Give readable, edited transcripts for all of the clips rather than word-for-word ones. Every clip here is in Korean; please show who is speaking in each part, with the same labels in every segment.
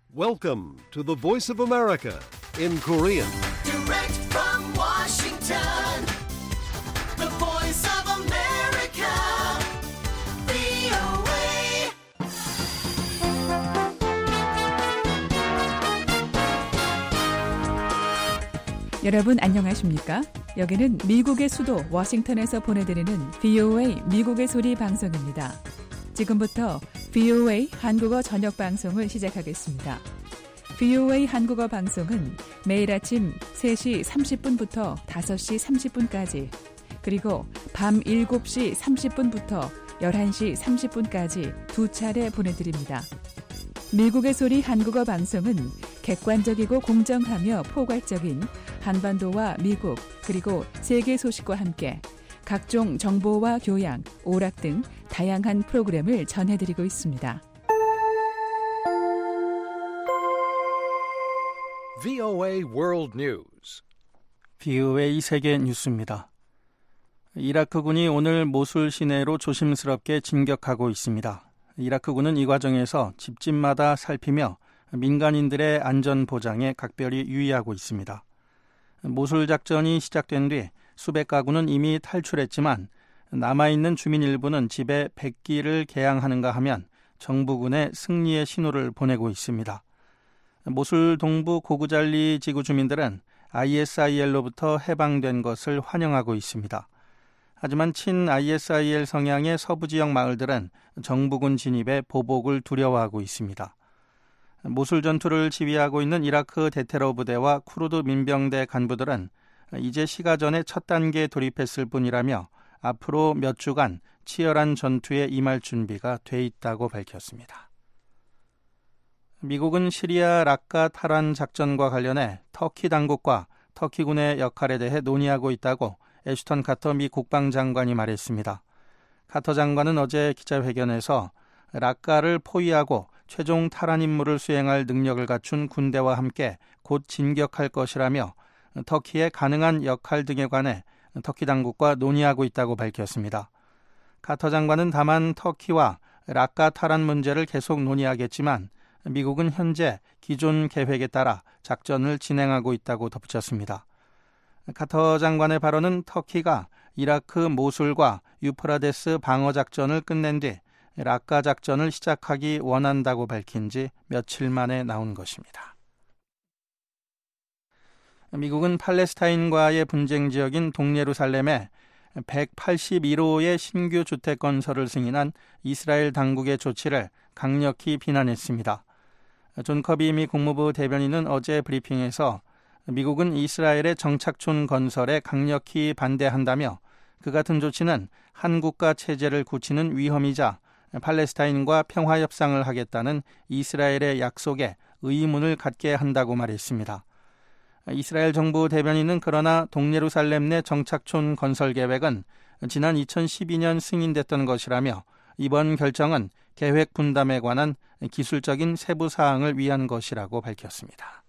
Speaker 1: Welcome to the Voice of America in Korean.
Speaker 2: Direct from Washington, the Voice of America, VOA.
Speaker 3: 여러분 안녕하십니까? 여기는 미국의 수도 워싱턴에서 보내드리는 VOA 미국의 소리 방송입니다. 지금부터 VOA 한국어 저녁 방송을 시작하겠습니다. VOA 한국어 방송은 매일 아침 3시 30분부터 5시 30분까지 그리고 밤 7시 30분부터 11시 30분까지 두 차례 보내드립니다. 미국의 소리 한국어 방송은 객관적이고 공정하며 포괄적인 한반도와 미국 그리고 세계 소식과 함께 각종 정보와 교양, 오락 등 다양한 프로그램을 전해드리고 있습니다.
Speaker 1: VOA World News.
Speaker 4: VOA 세계 뉴스입니다. 이라크군이 오늘 모술 시내로 조심스럽게 진격하고 있습니다. 이라크군은 이 과정에서 집집마다 살피며 민간인들의 안전 보장에 각별히 유의하고 있습니다. 모술 작전이 시작된 뒤 수백 가구는 이미 탈출했지만 남아있는 주민 일부는 집에 백기를 개양하는가 하면 정부군의 승리의 신호를 보내고 있습니다. 모술 동부 고구잘리 지구 주민들은 ISIL로부터 해방된 것을 환영하고 있습니다. 하지만 친-ISIL 성향의 서부 지역 마을들은 정부군 진입에 보복을 두려워하고 있습니다. 모술 전투를 지휘하고 있는 이라크 대테러 부대와 쿠르드 민병대 간부들은 이제 시가전에 첫 단계에 돌입했을 뿐이라며 앞으로 몇 주간 치열한 전투에 임할 준비가 돼 있다고 밝혔습니다. 미국은 시리아 라카 탈환 작전과 관련해 터키 당국과 터키군의 역할에 대해 논의하고 있다고 애슈턴 카터 미 국방장관이 말했습니다. 카터 장관은 어제 기자회견에서 라카를 포위하고 최종 탈환 임무를 수행할 능력을 갖춘 군대와 함께 곧 진격할 것이라며 터키의 가능한 역할 등에 관해 터키 당국과 논의하고 있다고 밝혔습니다. 카터 장관은 다만 터키와 라카 탈환 문제를 계속 논의하겠지만 미국은 현재 기존 계획에 따라 작전을 진행하고 있다고 덧붙였습니다. 카터 장관의 발언은 터키가 이라크 모술과 유프라데스 방어 작전을 끝낸 뒤 라카 작전을 시작하기 원한다고 밝힌 지 며칠 만에 나온 것입니다. 미국은 팔레스타인과의 분쟁 지역인 동예루살렘에 181호의 신규 주택 건설을 승인한 이스라엘 당국의 조치를 강력히 비난했습니다. 존 커비 미 국무부 대변인은 어제 브리핑에서 미국은 이스라엘의 정착촌 건설에 강력히 반대한다며 그 같은 조치는 한국과 체제를 굳히는 위험이자 팔레스타인과 평화협상을 하겠다는 이스라엘의 약속에 의문을 갖게 한다고 말했습니다. 이스라엘 정부 대변인은 그러나 동예루살렘 내 정착촌 건설 계획은 지난 2012년 승인됐던 것이라며 이번 결정은 계획 분담에 관한 기술적인 세부 사항을 위한 것이라고 밝혔습니다.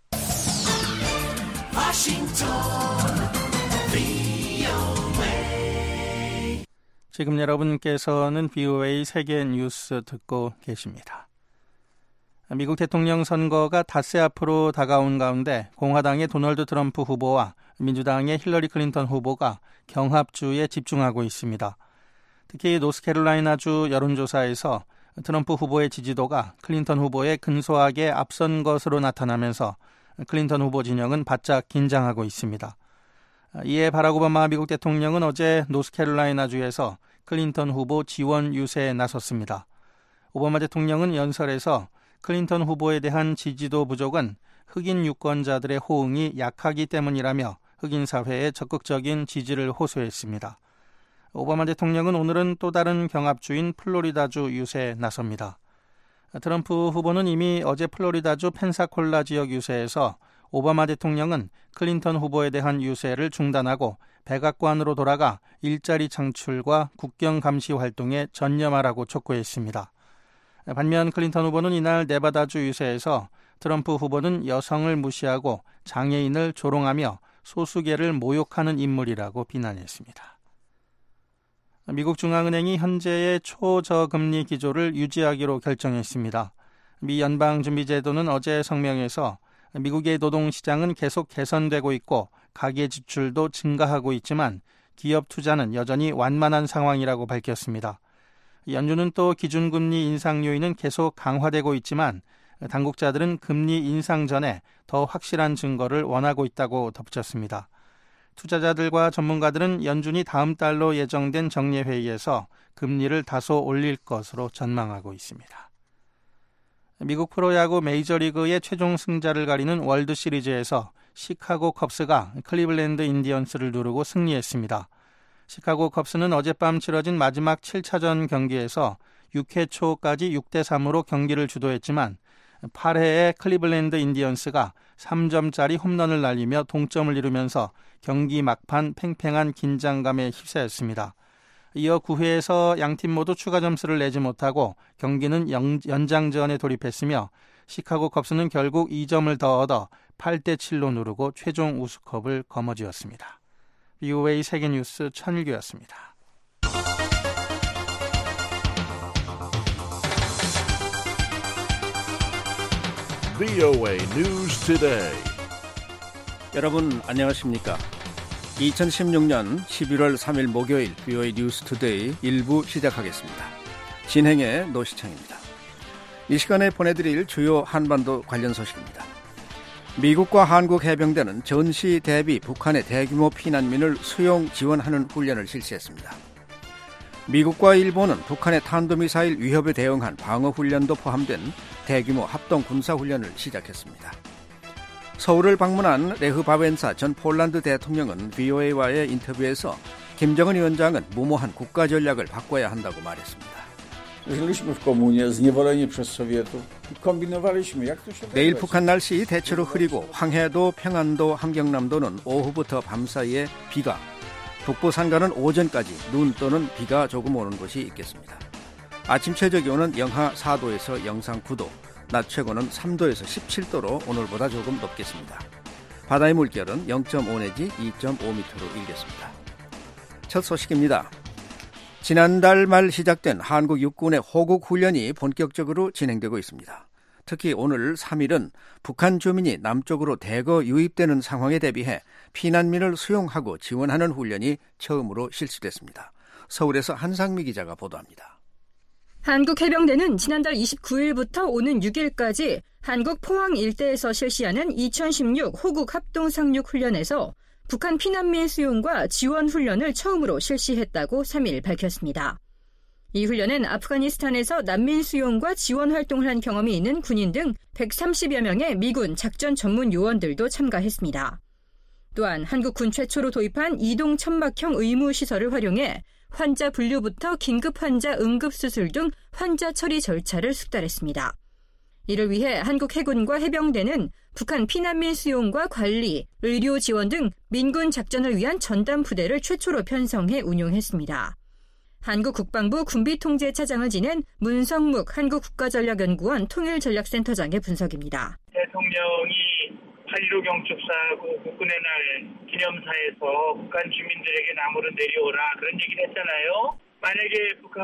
Speaker 4: 지금 여러분께서는 VOA 세계 뉴스 듣고 계십니다. 미국 대통령 선거가 닷새 앞으로 다가온 가운데 공화당의 도널드 트럼프 후보와 민주당의 힐러리 클린턴 후보가 경합주에 집중하고 있습니다. 특히 노스캐롤라이나주 여론조사에서 트럼프 후보의 지지도가 클린턴 후보에 근소하게 앞선 것으로 나타나면서 클린턴 후보 진영은 바짝 긴장하고 있습니다. 이에 바락 오바마 미국 대통령은 어제 노스캐롤라이나주에서 클린턴 후보 지원 유세에 나섰습니다. 오바마 대통령은 연설에서 클린턴 후보에 대한 지지도 부족은 흑인 유권자들의 호응이 약하기 때문이라며 흑인 사회에 적극적인 지지를 호소했습니다. 오바마 대통령은 오늘은 또 다른 경합주인 플로리다주 유세에 나섭니다. 트럼프 후보는 이미 어제 플로리다주 펜사콜라 지역 유세에서 오바마 대통령은 클린턴 후보에 대한 유세를 중단하고 백악관으로 돌아가 일자리 창출과 국경 감시 활동에 전념하라고 촉구했습니다. 반면 클린턴 후보는 이날 네바다주 유세에서 트럼프 후보는 여성을 무시하고 장애인을 조롱하며 소수계를 모욕하는 인물이라고 비난했습니다. 미국 중앙은행이 현재의 초저금리 기조를 유지하기로 결정했습니다. 미 연방준비제도는 어제 성명에서 미국의 노동시장은 계속 개선되고 있고 가계 지출도 증가하고 있지만 기업 투자는 여전히 완만한 상황이라고 밝혔습니다. 연준은 또 기준금리 인상 요인은 계속 강화되고 있지만 당국자들은 금리 인상 전에 더 확실한 증거를 원하고 있다고 덧붙였습니다. 투자자들과 전문가들은 연준이 다음 달로 예정된 정례회의에서 금리를 다소 올릴 것으로 전망하고 있습니다. 미국 프로야구 메이저리그의 최종 승자를 가리는 월드시리즈에서 시카고 컵스가 클리블랜드 인디언스를 누르고 승리했습니다. 시카고 컵스는 어젯밤 치러진 마지막 7차전 경기에서 6회 초까지 6대3으로 경기를 주도했지만 8회에 클리블랜드 인디언스가 3점짜리 홈런을 날리며 동점을 이루면서 경기 막판 팽팽한 긴장감에 휩싸였습니다. 이어 9회에서 양팀 모두 추가 점수를 내지 못하고 경기는 연장전에 돌입했으며 시카고 컵스는 결국 2점을 더 얻어 8대7로 누르고 최종 우승컵을 거머쥐었습니다. VOA 세계뉴스 천일규였습니다.
Speaker 1: VOA News Today.
Speaker 5: 여러분 안녕하십니까? 2016년 11월 3일 목요일 VOA 뉴스 투데이 1부 시작하겠습니다. 진행의 노시창입니다. 이 시간에 보내드릴 주요 한반도 관련 소식입니다. 미국과 한국 해병대는 전시 대비 북한의 대규모 피난민을 수용 지원하는 훈련을 실시했습니다. 미국과 일본은 북한의 탄도미사일 위협에 대응한 방어훈련도 포함된 대규모 합동 군사훈련을 시작했습니다. 서울을 방문한 레흐 바벤사 전 폴란드 대통령은 VOA와의 인터뷰에서 김정은 위원장은 무모한 국가 전략을 바꿔야 한다고 말했습니다. 내일 북한 날씨 대체로 흐리고 황해도, 평안도, 함경남도는 오후부터 밤 사이에 비가, 북부 산간은 오전까지 눈 또는 비가 조금 오는 곳이 있겠습니다. 아침 최저 기온은 영하 4도에서 영상 9도, 낮 최고는 3도에서 17도로 오늘보다 조금 높겠습니다. 바다의 물결은 0.5 내지 2.5m로 일겠습니다. 첫 소식입니다. 지난달 말 시작된 한국 육군의 호국 훈련이 본격적으로 진행되고 있습니다. 특히 오늘 3일은 북한 주민이 남쪽으로 대거 유입되는 상황에 대비해 피난민을 수용하고 지원하는 훈련이 처음으로 실시됐습니다. 서울에서 한상미 기자가 보도합니다.
Speaker 6: 한국 해병대는 지난달 29일부터 오는 6일까지 한국 포항 일대에서 실시하는 2016 호국 합동 상륙 훈련에서 북한 피난민 수용과 지원 훈련을 처음으로 실시했다고 3일 밝혔습니다. 이 훈련은 아프가니스탄에서 난민 수용과 지원 활동을 한 경험이 있는 군인 등 130여 명의 미군 작전 전문 요원들도 참가했습니다. 또한 한국군 최초로 도입한 이동 천막형 의무시설을 활용해 환자 분류부터 긴급 환자 응급수술 등 환자 처리 절차를 숙달했습니다. 이를 위해 한국 해군과 해병대는 북한 피난민 수용과 관리, 의료 지원 등 민군 작전을 위한 전담 부대를 최초로 편성해 운용했습니다. 한국 국방부 군비통제차장을 지낸 문성묵 한국국가전략연구원 통일전략센터장의 분석입니다.
Speaker 7: 대통령이 8.15 경축사하고 국군의 날 기념사에서 북한 주민들에게 남으로 내려오라 그런 얘기를 했잖아요. 만약에 북한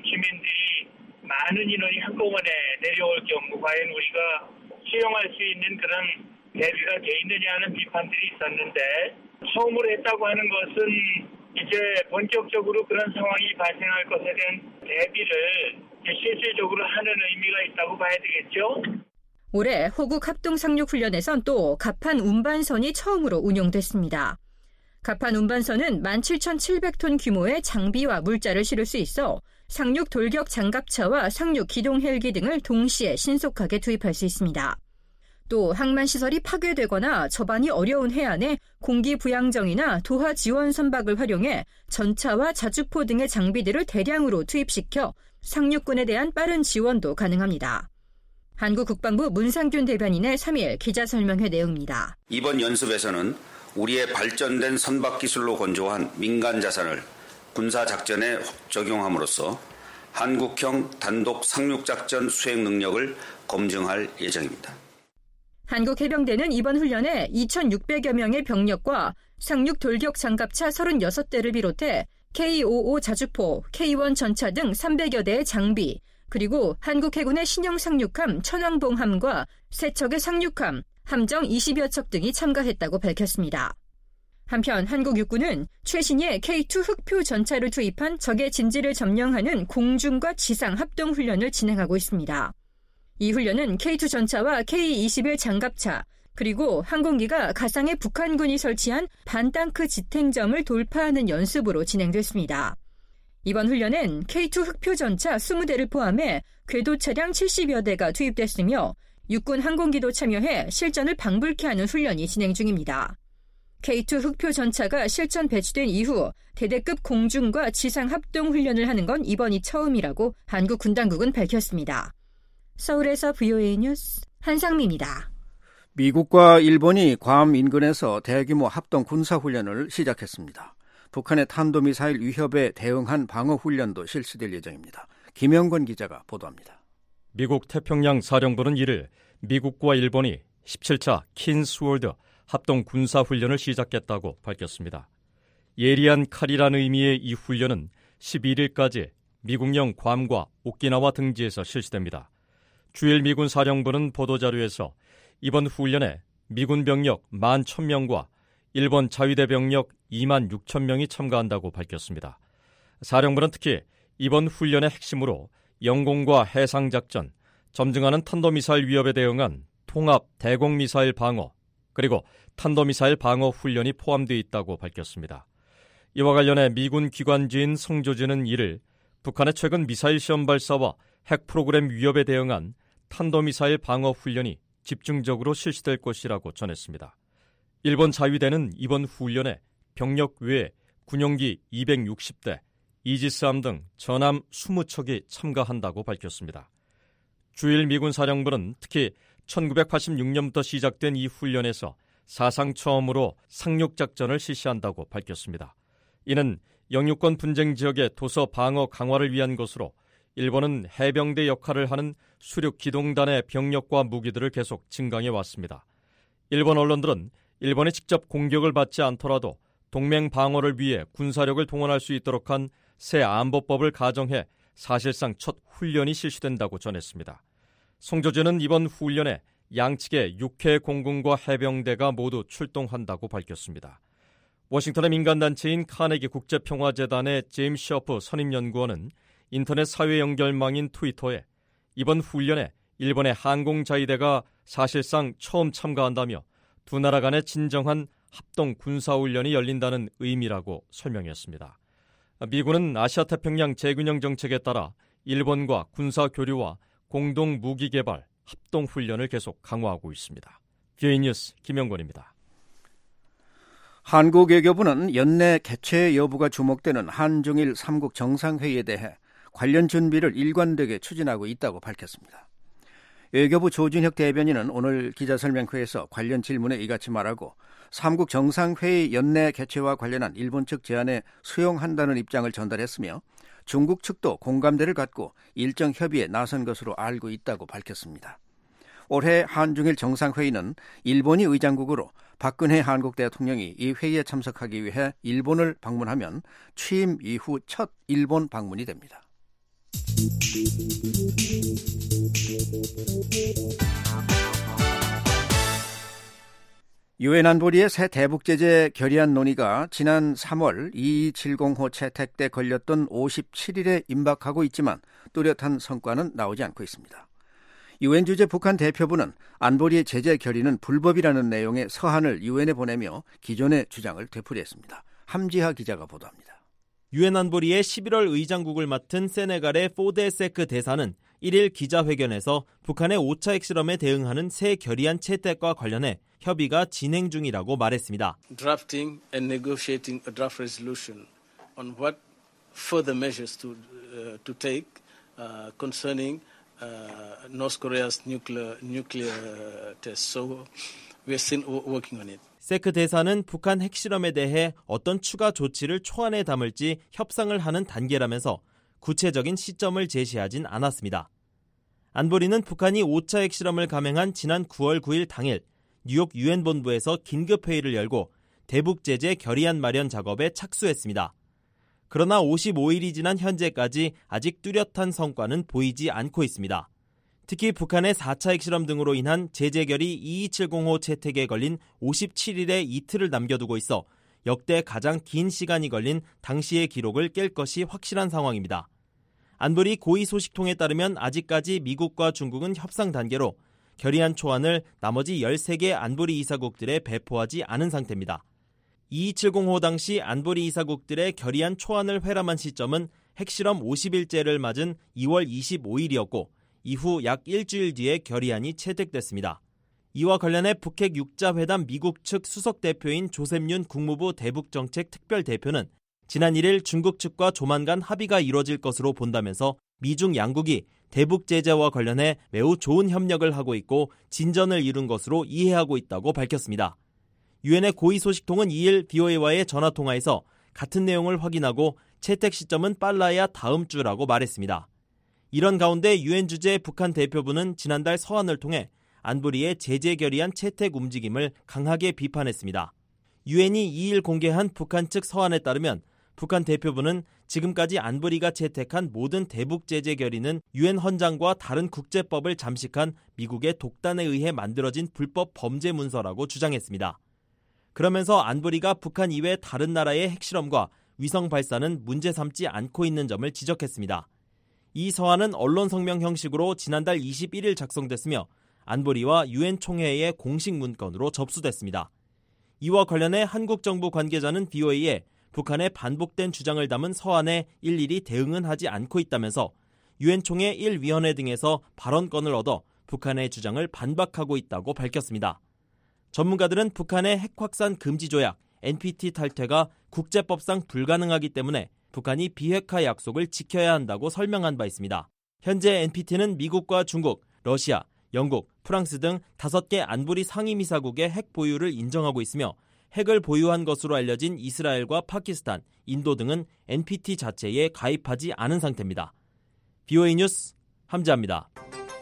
Speaker 7: 주민들이 많은 인원이 한꺼번에 내려올 경우 과연 우리가 수용할 수 있는 그런 대비가 돼 있느냐는 비판들이 있었는데 처음으로 했다고 하는 것은 이제 본격적으로 그런 상황이 발생할 것에 대한 대비를 실질적으로 하는 의미가 있다고 봐야 되겠죠.
Speaker 6: 올해 호국 합동 상륙 훈련에선 또 갑판 운반선이 처음으로 운용됐습니다. 갑판 운반선은 17,700톤 규모의 장비와 물자를 실을 수 있어 상륙 돌격 장갑차와 상륙 기동 헬기 등을 동시에 신속하게 투입할 수 있습니다. 또 항만시설이 파괴되거나 접안이 어려운 해안에 공기부양정이나 도하 지원 선박을 활용해 전차와 자주포 등의 장비들을 대량으로 투입시켜 상륙군에 대한 빠른 지원도 가능합니다. 한국 국방부 문상균 대변인의 3일 기자설명회 내용입니다.
Speaker 8: 이번 연습에서는 우리의 발전된 선박기술로 건조한 민간 자산을 군사작전에 적용함으로써 한국형 단독 상륙작전 수행 능력을 검증할 예정입니다.
Speaker 6: 한국 해병대는 이번 훈련에 2,600여 명의 병력과 상륙 돌격 장갑차 36대를 비롯해 K-55 자주포, K-1 전차 등 300여 대의 장비, 그리고 한국 해군의 신형 상륙함 천왕봉함과 세 척의 상륙함, 함정 20여 척 등이 참가했다고 밝혔습니다. 한편 한국 육군은 최신의 K2 흑표 전차를 투입한 적의 진지를 점령하는 공중과 지상 합동 훈련을 진행하고 있습니다. 이 훈련은 K2 전차와 K-21 장갑차, 그리고 항공기가 가상의 북한군이 설치한 반땅크 지탱점을 돌파하는 연습으로 진행됐습니다. 이번 훈련엔 K2 흑표 전차 20대를 포함해 궤도 차량 70여 대가 투입됐으며 육군 항공기도 참여해 실전을 방불케 하는 훈련이 진행 중입니다. K2 흑표 전차가 실전 배치된 이후 대대급 공중과 지상 합동 훈련을 하는 건 이번이 처음이라고 한국 군당국은 밝혔습니다. 서울에서 VOA 뉴스 한상미입니다.
Speaker 5: 미국과 일본이 괌 인근에서 대규모 합동 군사훈련을 시작했습니다. 북한의 탄도미사일 위협에 대응한 방어훈련도 실시될 예정입니다. 김영권 기자가 보도합니다.
Speaker 9: 미국 태평양 사령부는 이를 미국과 일본이 17차 킨스월드 합동 군사훈련을 시작했다고 밝혔습니다. 예리한 칼이라는 의미의 이 훈련은 11일까지 미국령 괌과 오키나와 등지에서 실시됩니다. 주일 미군 사령부는 보도자료에서 이번 훈련에 미군 병력 11,000명과 일본 자위대 병력 26,000명이 참가한다고 밝혔습니다. 사령부는 특히 이번 훈련의 핵심으로 영공과 해상작전, 점증하는 탄도미사일 위협에 대응한 통합 대공미사일 방어, 그리고 탄도미사일 방어 훈련이 포함되어 있다고 밝혔습니다. 이와 관련해 미군 기관지인 성조지는 이를 북한의 최근 미사일 시험 발사와 핵 프로그램 위협에 대응한 탄도미사일 방어 훈련이 집중적으로 실시될 것이라고 전했습니다. 일본 자위대는 이번 훈련에 병력 외에 군용기 260대, 이지스함 등 전함 20척이 참가한다고 밝혔습니다. 주일 미군 사령부는 특히 1986년부터 시작된 이 훈련에서 사상 처음으로 상륙작전을 실시한다고 밝혔습니다. 이는 영유권 분쟁 지역의 도서 방어 강화를 위한 것으로 일본은 해병대 역할을 하는 수륙 기동단의 병력과 무기들을 계속 증강해 왔습니다. 일본 언론들은 일본이 직접 공격을 받지 않더라도 동맹 방어를 위해 군사력을 동원할 수 있도록 한 새 안보법을 가정해 사실상 첫 훈련이 실시된다고 전했습니다. 송조진은 이번 훈련에 양측의 육해 공군과 해병대가 모두 출동한다고 밝혔습니다. 워싱턴의 민간단체인 카네기 국제평화재단의 제임스 셔프 선임연구원은 인터넷 사회 연결망인 트위터에 이번 훈련에 일본의 항공자위대가 사실상 처음 참가한다며 두 나라 간의 진정한 합동 군사훈련이 열린다는 의미라고 설명했습니다. 미군은 아시아태평양 재균형 정책에 따라 일본과 군사교류와 공동 무기 개발, 합동훈련을 계속 강화하고 있습니다. VOA 뉴스 김영권입니다.
Speaker 5: 한국 외교부는 연내 개최 여부가 주목되는 한중일 3국 정상회의에 대해 관련 준비를 일관되게 추진하고 있다고 밝혔습니다. 외교부 조준혁 대변인은 오늘 기자설명회에서 관련 질문에 이같이 말하고 3국 정상회의 연내 개최와 관련한 일본 측 제안에 수용한다는 입장을 전달했으며 중국 측도 공감대를 갖고 일정 협의에 나선 것으로 알고 있다고 밝혔습니다. 올해 한중일 정상회의는 일본이 의장국으로 박근혜 한국 대통령이 이 회의에 참석하기 위해 일본을 방문하면 취임 이후 첫 일본 방문이 됩니다. 유엔 안보리의 새 대북제재 결의안 논의가 지난 3월 2270호 채택 때 걸렸던 57일에 임박하고 있지만 뚜렷한 성과는 나오지 않고 있습니다. 유엔 주재 북한 대표부는 안보리의 제재 결의는 불법이라는 내용의 서한을 유엔에 보내며 기존의 주장을 되풀이했습니다. 함지하 기자가 보도합니다.
Speaker 10: 유엔 안보리의 11월 의장국을 맡은 세네갈의 포데세크 대사는 1일 기자회견에서 북한의 5차 핵실험에 대응하는 새 결의안 채택과 관련해 협의가 진행 중이라고 말했습니다.
Speaker 11: Drafting and negotiating a draft resolution on what further measures to take concerning North Korea's nuclear test. So we're still working on it.
Speaker 10: 세크 대사는 북한 핵실험에 대해 어떤 추가 조치를 초안에 담을지 협상을 하는 단계라면서 구체적인 시점을 제시하진 않았습니다. 안보리는 북한이 5차 핵실험을 감행한 지난 9월 9일 당일 뉴욕 유엔 본부에서 긴급회의를 열고 대북제재 결의안 마련 작업에 착수했습니다. 그러나 55일이 지난 현재까지 아직 뚜렷한 성과는 보이지 않고 있습니다. 특히 북한의 4차 핵실험 등으로 인한 제재결의 22705 채택에 걸린 57일의 이틀을 남겨두고 있어 역대 가장 긴 시간이 걸린 당시의 기록을 깰 것이 확실한 상황입니다. 안보리 고위 소식통에 따르면 아직까지 미국과 중국은 협상 단계로 결의안 초안을 나머지 13개 안보리 이사국들에 배포하지 않은 상태입니다. 2270호 당시 안보리 이사국들의 결의안 초안을 회람한 시점은 핵실험 50일째를 맞은 2월 25일이었고 이후 약 일주일 뒤에 결의안이 채택됐습니다. 이와 관련해 북핵 6자 회담 미국 측 수석 대표인 조셉윤 국무부 대북정책 특별대표는 지난 1일 중국 측과 조만간 합의가 이뤄질 것으로 본다면서 미중 양국이 대북 제재와 관련해 매우 좋은 협력을 하고 있고 진전을 이룬 것으로 이해하고 있다고 밝혔습니다. 유엔의 고위 소식통은 2일 BOA와의 전화통화에서 같은 내용을 확인하고 채택 시점은 빨라야 다음 주라고 말했습니다. 이런 가운데 유엔 주재 북한 대표부는 지난달 서한을 통해 안보리의 제재 결의안 채택 움직임을 강하게 비판했습니다. 유엔이 2일 공개한 북한 측 서한에 따르면 북한 대표부는 지금까지 안보리가 채택한 모든 대북 제재 결의는 유엔 헌장과 다른 국제법을 잠식한 미국의 독단에 의해 만들어진 불법 범죄 문서라고 주장했습니다. 그러면서 안보리가 북한 이외 다른 나라의 핵실험과 위성 발사는 문제 삼지 않고 있는 점을 지적했습니다. 이 서한은 언론 성명 형식으로 지난달 21일 작성됐으며 안보리와 유엔 총회의 공식 문건으로 접수됐습니다. 이와 관련해 한국 정부 관계자는 BOA에 북한의 반복된 주장을 담은 서한에 일일이 대응은 하지 않고 있다면서 유엔 총회 1위원회 등에서 발언권을 얻어 북한의 주장을 반박하고 있다고 밝혔습니다. 전문가들은 북한의 핵 확산 금지 조약 NPT 탈퇴가 국제법상 불가능하기 때문에 북한이 비핵화 약속을 지켜야 한다고 설명한 바 있습니다. 현재 NPT는 미국과 중국, 러시아, 영국, 프랑스 등 5개 안보리 상임이사국의 핵 보유를 인정하고 있으며 핵을 보유한 것으로 알려진 이스라엘과 파키스탄, 인도 등은 NPT 자체에 가입하지 않은 상태입니다. BOA 뉴스 함지아입니다.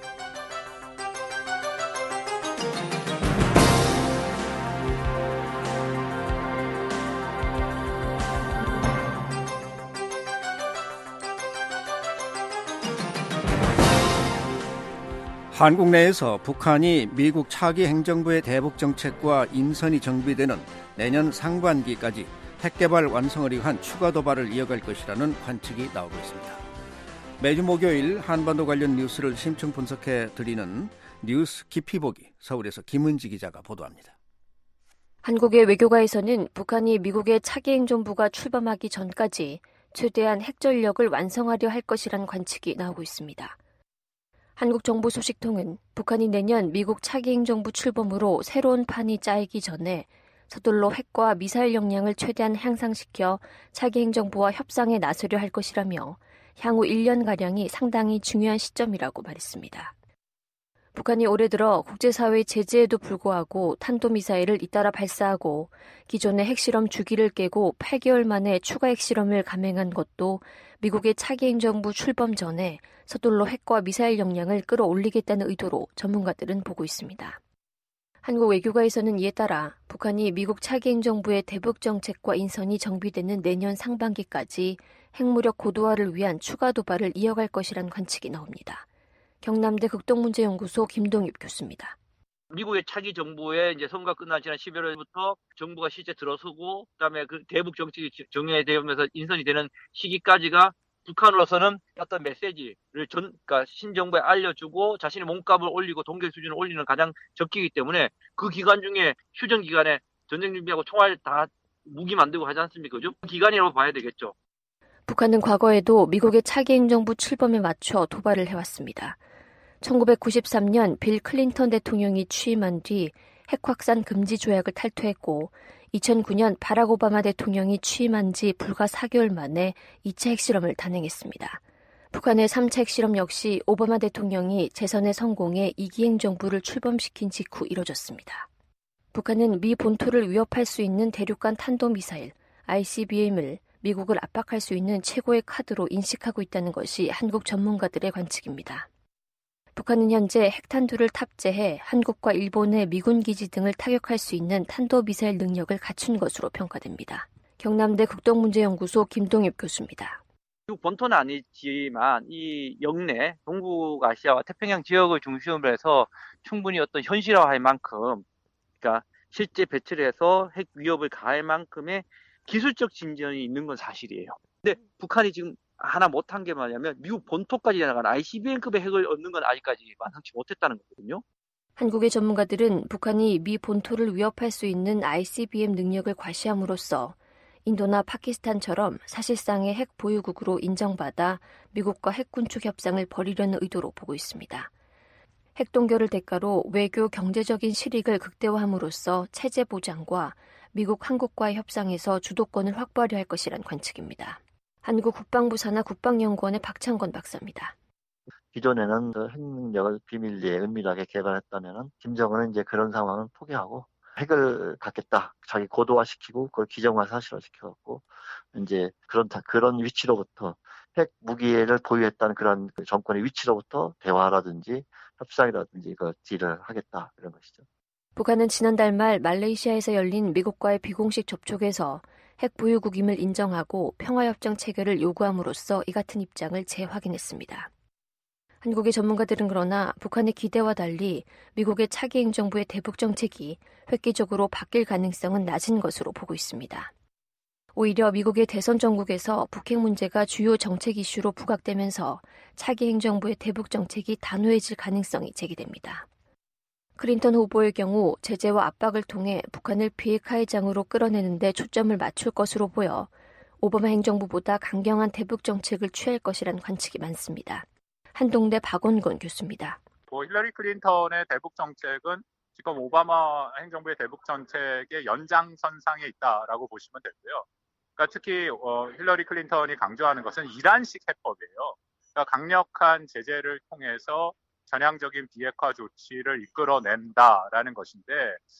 Speaker 5: 한국 내에서 북한이 미국 차기 행정부의 대북 정책과 인선이 정비되는 내년 상반기까지 핵개발 완성을 위한 추가 도발을 이어갈 것이라는 관측이 나오고 있습니다. 매주 목요일 한반도 관련 뉴스를 심층 분석해 드리는 뉴스 깊이 보기, 서울에서 김은지 기자가 보도합니다.
Speaker 12: 한국의 외교가에서는 북한이 미국의 차기 행정부가 출범하기 전까지 최대한 핵 전력을 완성하려 할 것이란 관측이 나오고 있습니다. 한국정보소식통은 북한이 내년 미국 차기 행정부 출범으로 새로운 판이 짜이기 전에 서둘러 핵과 미사일 역량을 최대한 향상시켜 차기 행정부와 협상에 나서려 할 것이라며 향후 1년가량이 상당히 중요한 시점이라고 말했습니다. 북한이 올해 들어 국제사회의 제재에도 불구하고 탄도미사일을 잇따라 발사하고 기존의 핵실험 주기를 깨고 8개월 만에 추가 핵실험을 감행한 것도 미국의 차기 행정부 출범 전에 서둘러 핵과 미사일 역량을 끌어올리겠다는 의도로 전문가들은 보고 있습니다. 한국 외교가에서는 이에 따라 북한이 미국 차기 행정부의 대북 정책과 인선이 정비되는 내년 상반기까지 핵무력 고도화를 위한 추가 도발을 이어갈 것이란 관측이 나옵니다. 경남대 극동문제연구소 김동입 교수입니다.
Speaker 13: 미국의 차기 정부의 이제 선거가 끝난 지난 11월부터 정부가 실제 들어서고 그다음에 그 대북 정책이 정해되면서 인선이 되는 시기까지가 북한으로서는 어떤 메시지를 그러니까 신정부에 알려주고 자신의 몸값을 올리고 동결 수준을 올리는 가장 적기이기 때문에 그 기간 중에 휴전 기간에 전쟁 준비하고 총알 다 무기 만들고 하지 않습니까? 그죠? 그 기간이라고 봐야 되겠죠.
Speaker 12: 북한은 과거에도 미국의 차기 행정부 출범에 맞춰 도발을 해왔습니다. 1993년 빌 클린턴 대통령이 취임한 뒤 핵 확산 금지 조약을 탈퇴했고 2009년 바락 오바마 대통령이 취임한 지 불과 4개월 만에 2차 핵실험을 단행했습니다. 북한의 3차 핵실험 역시 오바마 대통령이 재선에 성공해 2기 행정부를 출범시킨 직후 이뤄졌습니다. 북한은 미 본토를 위협할 수 있는 대륙간 탄도미사일 ICBM을 미국을 압박할 수 있는 최고의 카드로 인식하고 있다는 것이 한국 전문가들의 관측입니다. 북한은 현재 핵탄두를 탑재해 한국과 일본의 미군 기지 등을 타격할 수 있는 탄도미사일 능력을 갖춘 것으로 평가됩니다. 경남대 국동문제연구소 김동엽 교수입니다.
Speaker 13: 미국 본토는 아니지만 이 영내 동북아시아와 태평양 지역을 중심으로 해서 충분히 어떤 현실화할 만큼, 그러니까 실제 배치를 해서 핵 위협을 가할 만큼의 기술적 진전이 있는 건 사실이에요. 근데 북한이 지금 하나 못한 게 뭐냐면 미국 본토까지 나가는 ICBM급의 핵을 얻는 건 아직까지 완성치 못했다는 거거든요.
Speaker 12: 한국의 전문가들은 북한이 미 본토를 위협할 수 있는 ICBM 능력을 과시함으로써 인도나 파키스탄처럼 사실상의 핵 보유국으로 인정받아 미국과 핵 군축 협상을 벌이려는 의도로 보고 있습니다. 핵 동결을 대가로 외교 경제적인 실익을 극대화함으로써 체제 보장과 미국 한국과의 협상에서 주도권을 확보하려 할 것이란 관측입니다. 한국 국방부 산하 국방연구원의 박창건 박사입니다.
Speaker 14: 기존에는 핵 능력을 비밀리에 은밀하게 개발했다면은 김정은은 이제 그런 상황은 포기하고 핵을 갖겠다. 자기 고도화시키고 그걸 기정화 사실화시켜갖고 이제 그런 위치로부터 핵 무기를 보유했다는 그런 정권의 위치로부터 대화라든지 협상이라든지 그 딜을 하겠다 이런 것이죠.
Speaker 12: 북한은 지난달 말 말레이시아에서 열린 미국과의 비공식 접촉에서 핵 보유국임을 인정하고 평화협정 체결을 요구함으로써 이 같은 입장을 재확인했습니다. 한국의 전문가들은 그러나 북한의 기대와 달리 미국의 차기 행정부의 대북 정책이 획기적으로 바뀔 가능성은 낮은 것으로 보고 있습니다. 오히려 미국의 대선 정국에서 북핵 문제가 주요 정책 이슈로 부각되면서 차기 행정부의 대북 정책이 단호해질 가능성이 제기됩니다. 클린턴 후보의 경우 제재와 압박을 통해 북한을 비핵화의 장으로 끌어내는 데 초점을 맞출 것으로 보여 오바마 행정부보다 강경한 대북 정책을 취할 것이란 관측이 많습니다. 한동대 박원건 교수입니다.
Speaker 15: 힐러리 클린턴의 대북 정책은 지금 오바마 행정부의 대북 정책의 연장선상에 있다라고 보시면 되고요. 그러니까 특히 힐러리 클린턴이 강조하는 것은 이란식 해법이에요. 그러니까 강력한 제재를 통해서 전향적인 비핵화 조치를 이끌어낸다라는 것인데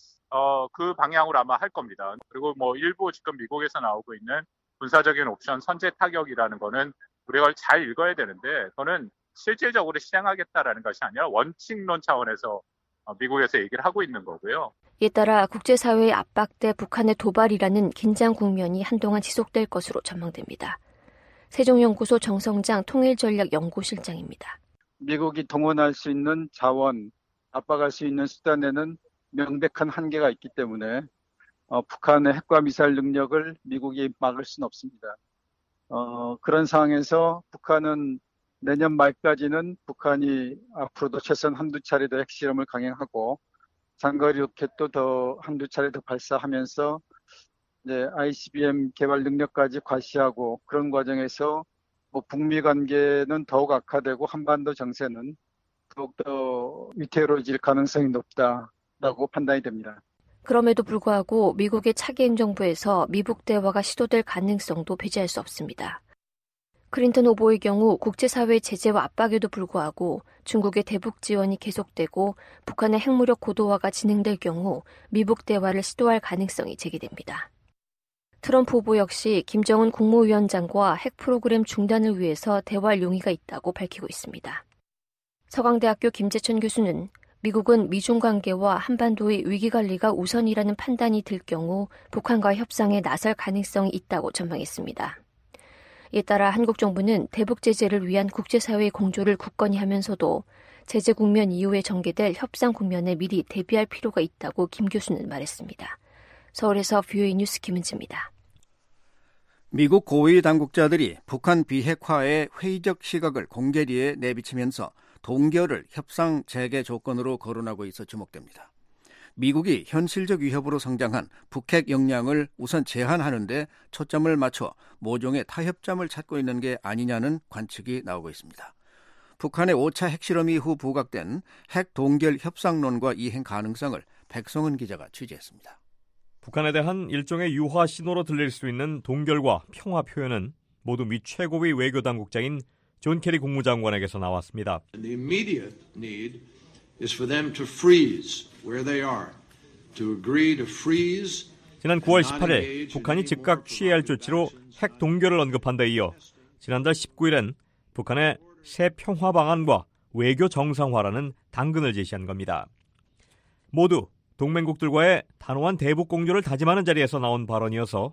Speaker 15: 그 방향으로 아마 할 겁니다. 그리고 일부 지금 미국에서 나오고 있는 군사적인 옵션 선제 타격이라는 거는 우리가 잘 읽어야 되는데 그거는 실질적으로 실행하겠다라는 것이 아니라 원칙론 차원에서 미국에서 얘기를 하고 있는 거고요.
Speaker 12: 이에 따라 국제사회의 압박 대 북한의 도발이라는 긴장 국면이 한동안 지속될 것으로 전망됩니다. 세종연구소 정성장 통일전략연구실장입니다.
Speaker 16: 미국이 동원할 수 있는 자원, 압박할 수 있는 수단에는 명백한 한계가 있기 때문에 북한의 핵과 미사일 능력을 미국이 막을 수는 없습니다. 그런 상황에서 북한은 내년 말까지는 북한이 앞으로도 최소한 한두 차례 더 핵실험을 강행하고 장거리 로켓도 더 한두 차례 더 발사하면서 이제 ICBM 개발 능력까지 과시하고 그런 과정에서 북미 관계는 더욱 악화되고 한반도 정세는 더욱더 위태로워질 가능성이 높다라고 판단이 됩니다.
Speaker 12: 그럼에도 불구하고 미국의 차기 행정부에서 미북 대화가 시도될 가능성도 배제할 수 없습니다. 클린턴 후보의 경우 국제사회의 제재와 압박에도 불구하고 중국의 대북 지원이 계속되고 북한의 핵무력 고도화가 진행될 경우 미북 대화를 시도할 가능성이 제기됩니다. 트럼프 후보 역시 김정은 국무위원장과 핵 프로그램 중단을 위해서 대화할 용의가 있다고 밝히고 있습니다. 서강대학교 김재천 교수는 미국은 미중 관계와 한반도의 위기관리가 우선이라는 판단이 들 경우 북한과 협상에 나설 가능성이 있다고 전망했습니다. 이에 따라 한국 정부는 대북 제재를 위한 국제사회의 공조를 굳건히 하면서도 제재 국면 이후에 전개될 협상 국면에 미리 대비할 필요가 있다고 김 교수는 말했습니다. 서울에서 VOA 뉴스 김은지입니다.
Speaker 5: 미국 고위 당국자들이 북한 비핵화의 회의적 시각을 공개리에 내비치면서 동결을 협상 재개 조건으로 거론하고 있어 주목됩니다. 미국이 현실적 위협으로 성장한 북핵 역량을 우선 제한하는 데 초점을 맞춰 모종의 타협점을 찾고 있는 게 아니냐는 관측이 나오고 있습니다. 북한의 5차 핵실험 이후 부각된 핵 동결 협상론과 이행 가능성을 백성은 기자가 취재했습니다.
Speaker 9: 북한에 대한 일종의 유화 신호로 들릴 수 있는 동결과 평화 표현은 모두 미 최고위 외교당국자인 존 케리 국무장관에게서 나왔습니다.
Speaker 17: The immediate need is for them to freeze where they are, to agree to freeze.
Speaker 9: 지난 9월 18일 북한이 즉각 취해야 할 조치로 핵 동결을 언급한 데 이어 지난달 19일엔 북한의 새 평화 방안과 외교 정상화라는 당근을 제시한 겁니다. 모두 동맹국들과의 단호한 대북 공조를 다짐하는 자리에서 나온 발언이어서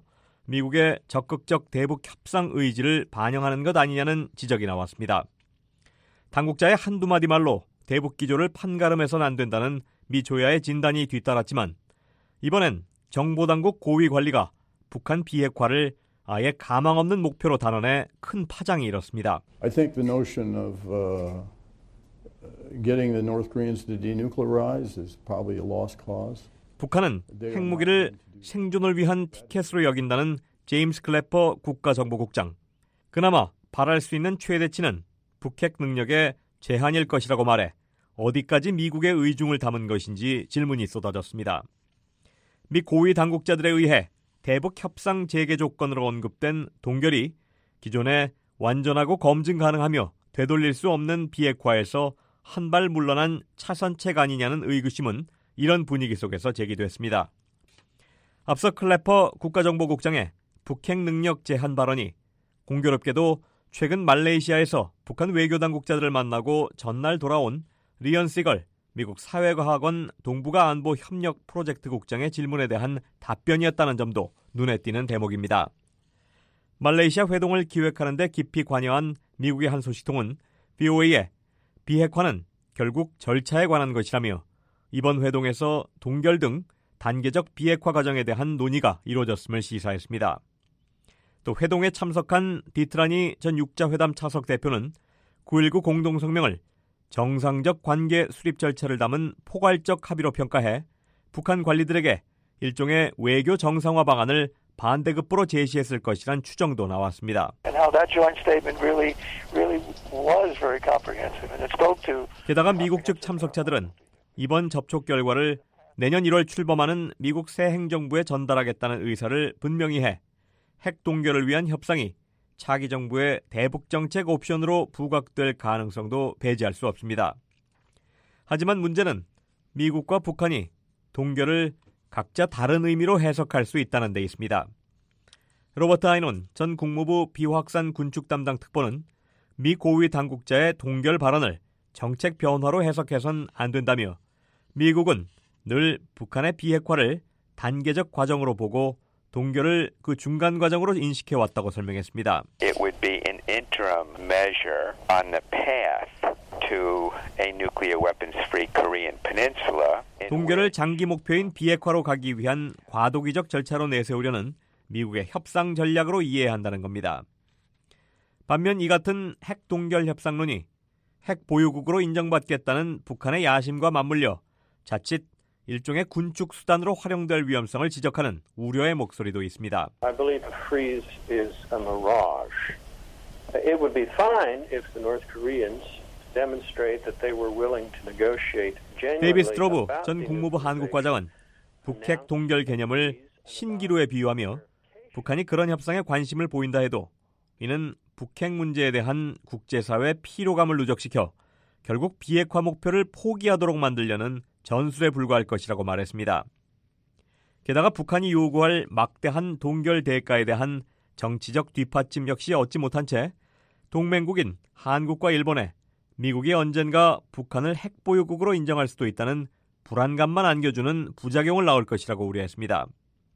Speaker 9: 미국의 적극적 대북 협상 의지를 반영하는 것 아니냐는 지적이 나왔습니다. 당국자의 한두 마디 말로 대북 기조를 판가름해서는 안 된다는 미 조야의 진단이 뒤따랐지만 이번엔 정보당국 고위 관리가 북한 비핵화를 아예 가망 없는 목표로 단언해 큰 파장이 일었습니다.
Speaker 18: I think the notion of getting the North Koreans to denuclearize is probably a lost cause.
Speaker 9: 북한은 핵무기를 생존을 위한 티켓으로 여긴다는 제임스 클래퍼 국가정보국장. 그나마 바랄 수 있는 최대치는 북핵 능력의 제한일 것이라고 말해 어디까지 미국의 의중을 담은 것인지 질문이 쏟아졌습니다. 미 고위 당국자들에 의해 대북 협상 재개 조건으로 언급된 동결이 기존에 완전하고 검증 가능하며 되돌릴 수 없는 비핵화에서 한 발 물러난 차선책 아니냐는 의구심은 이런 분위기 속에서 제기됐습니다. 앞서 클래퍼 국가정보국장의 북핵 능력 제한 발언이 공교롭게도 최근 말레이시아에서 북한 외교당국자들을 만나고 전날 돌아온 리언 시걸 미국 사회과학원 동북아 안보 협력 프로젝트 국장의 질문에 대한 답변이었다는 점도 눈에 띄는 대목입니다. 말레이시아 회동을 기획하는 데 깊이 관여한 미국의 한 소식통은 VOA에 비핵화는 결국 절차에 관한 것이라며 이번 회동에서 동결 등 단계적 비핵화 과정에 대한 논의가 이루어졌음을 시사했습니다. 또 회동에 참석한 디트라니 전 육자회담 차석 대표는 9.19 공동성명을 정상적 관계 수립 절차를 담은 포괄적 합의로 평가해 북한 관리들에게 일종의 외교 정상화 방안을 반대급부로 제시했을 것이란 추정도 나왔습니다. 게다가 미국 측 참석자들은 이번 접촉 결과를 내년 1월 출범하는 미국 새 행정부에 전달하겠다는 의사를 분명히 해 핵 동결을 위한 협상이 차기 정부의 대북 정책 옵션으로 부각될 가능성도 배제할 수 없습니다. 하지만 문제는 미국과 북한이 동결을 각자 다른 의미로 해석할 수 있다는 데 있습니다. 로버트 아이논 전 국무부 비확산 군축 담당 특보는 미 고위 당국자의 동결 발언을 정책 변화로 해석해선 안 된다며 미국은 늘 북한의 비핵화를 단계적 과정으로 보고 동결을 그 중간 과정으로 인식해왔다고 설명했습니다.
Speaker 19: It would be an interim measure on the path to a nuclear weapons-free Korean peninsula.
Speaker 9: 동결을 장기 목표인 비핵화로 가기 위한 과도기적 절차로 내세우려는 미국의 협상 전략으로 이해해야 한다는 겁니다. 반면 이 같은 핵 동결 협상론이 핵 보유국으로 인정받겠다는 북한의 야심과 맞물려 자칫 일종의 군축 수단으로 활용될 위험성을 지적하는 우려의 목소리도 있습니다.
Speaker 20: I believe a freeze is a mirage. It would be fine if the North Koreans demonstrate that they were willing to negotiate genuinely.
Speaker 9: 데이비드 스트로브 전 국무부 한국과장은 북핵 동결 개념을 신기루에 비유하며 북한이 그런 협상에 관심을 보인다 해도 이는 북핵 문제에 대한 국제사회의 피로감을 누적시켜 결국 비핵화 목표를 포기하도록 만들려는 전술에 불과할 것이라고 말했습니다. 게다가 북한이 요구할 막대한 동결 대가에 대한 정치적 뒷받침 역시 얻지 못한 채 동맹국인 한국과 일본에 미국이 언젠가 북한을 핵보유국으로 인정할 수도 있다는 불안감만 안겨주는 부작용을 낳을 것이라고 우려했습니다.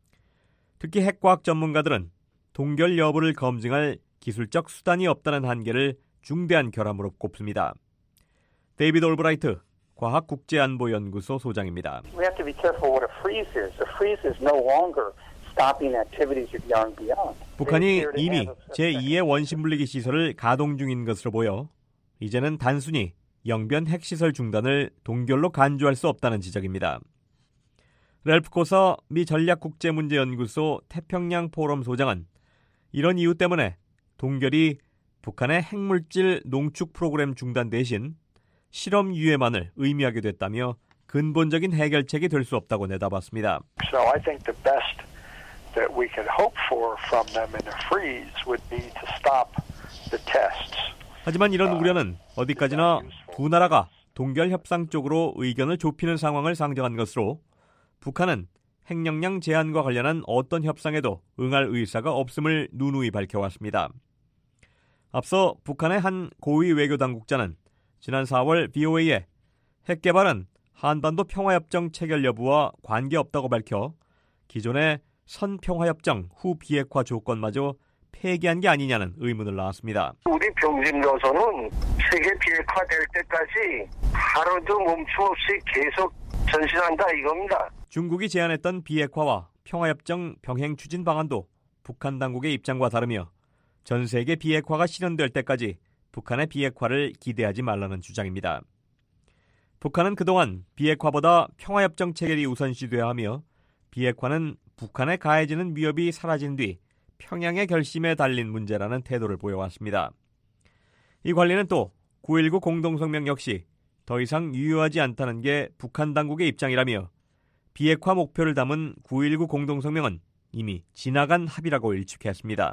Speaker 9: 특히 핵과학 전문가들은 동결 여부를 검증할 기술적 수단이 없다는 한계를 중대한 결함으로 꼽습니다. 데이비드 올브라이트 과학국제안보연구소 소장입니다.
Speaker 21: We have to be careful what a freeze is. A freeze is no longer stopping activities of Yongbyon.
Speaker 9: 북한이 이미 제2의 원심분리기 시설을 가동 중인 것으로 보여 이제는 단순히 영변 핵시설 중단을 동결로 간주할 수 없다는 지적입니다. 랠프 코서 미 전략국제문제연구소 태평양 포럼 소장은 이런 이유 때문에 동결이 북한의 핵물질 농축 프로그램 중단 대신 실험 유예만을 의미하게 됐다며 근본적인 해결책이 될 수 없다고 내다봤습니다.
Speaker 21: So I think the best that we could hope for from them in a freeze would be to stop the tests.
Speaker 9: 하지만 이런 우려는 어디까지나 두 나라가 동결 협상 쪽으로 의견을 좁히는 상황을 상정한 것으로 북한은 핵역량 제한과 관련한 어떤 협상에도 응할 의사가 없음을 누누이 밝혀왔습니다. 앞서 북한의 한 고위 외교당국자는 지난 4월 VOA에 핵 개발은 한반도 평화협정 체결 여부와 관계없다고 밝혀 기존의 선평화협정 후 비핵화 조건마저 폐기한 게 아니냐는 의문을 낳았습니다.
Speaker 21: 우리 병진조선은 세계 비핵화될 때까지 하루도 멈춤없이 계속 전진한다 이겁니다.
Speaker 9: 중국이 제안했던 비핵화와 평화협정 병행 추진 방안도 북한 당국의 입장과 다르며 전 세계 비핵화가 실현될 때까지 북한의 비핵화를 기대하지 말라는 주장입니다. 북한은 그동안 비핵화보다 평화협정 체결이 우선시돼야 하며 비핵화는 북한에 가해지는 위협이 사라진 뒤 평양의 결심에 달린 문제라는 태도를 보여왔습니다. 이 관리는 또 9.19 공동성명 역시 더 이상 유효하지 않다는 게 북한 당국의 입장이라며 비핵화 목표를 담은 9.19 공동성명은 이미 지나간 합의라고 일축했습니다.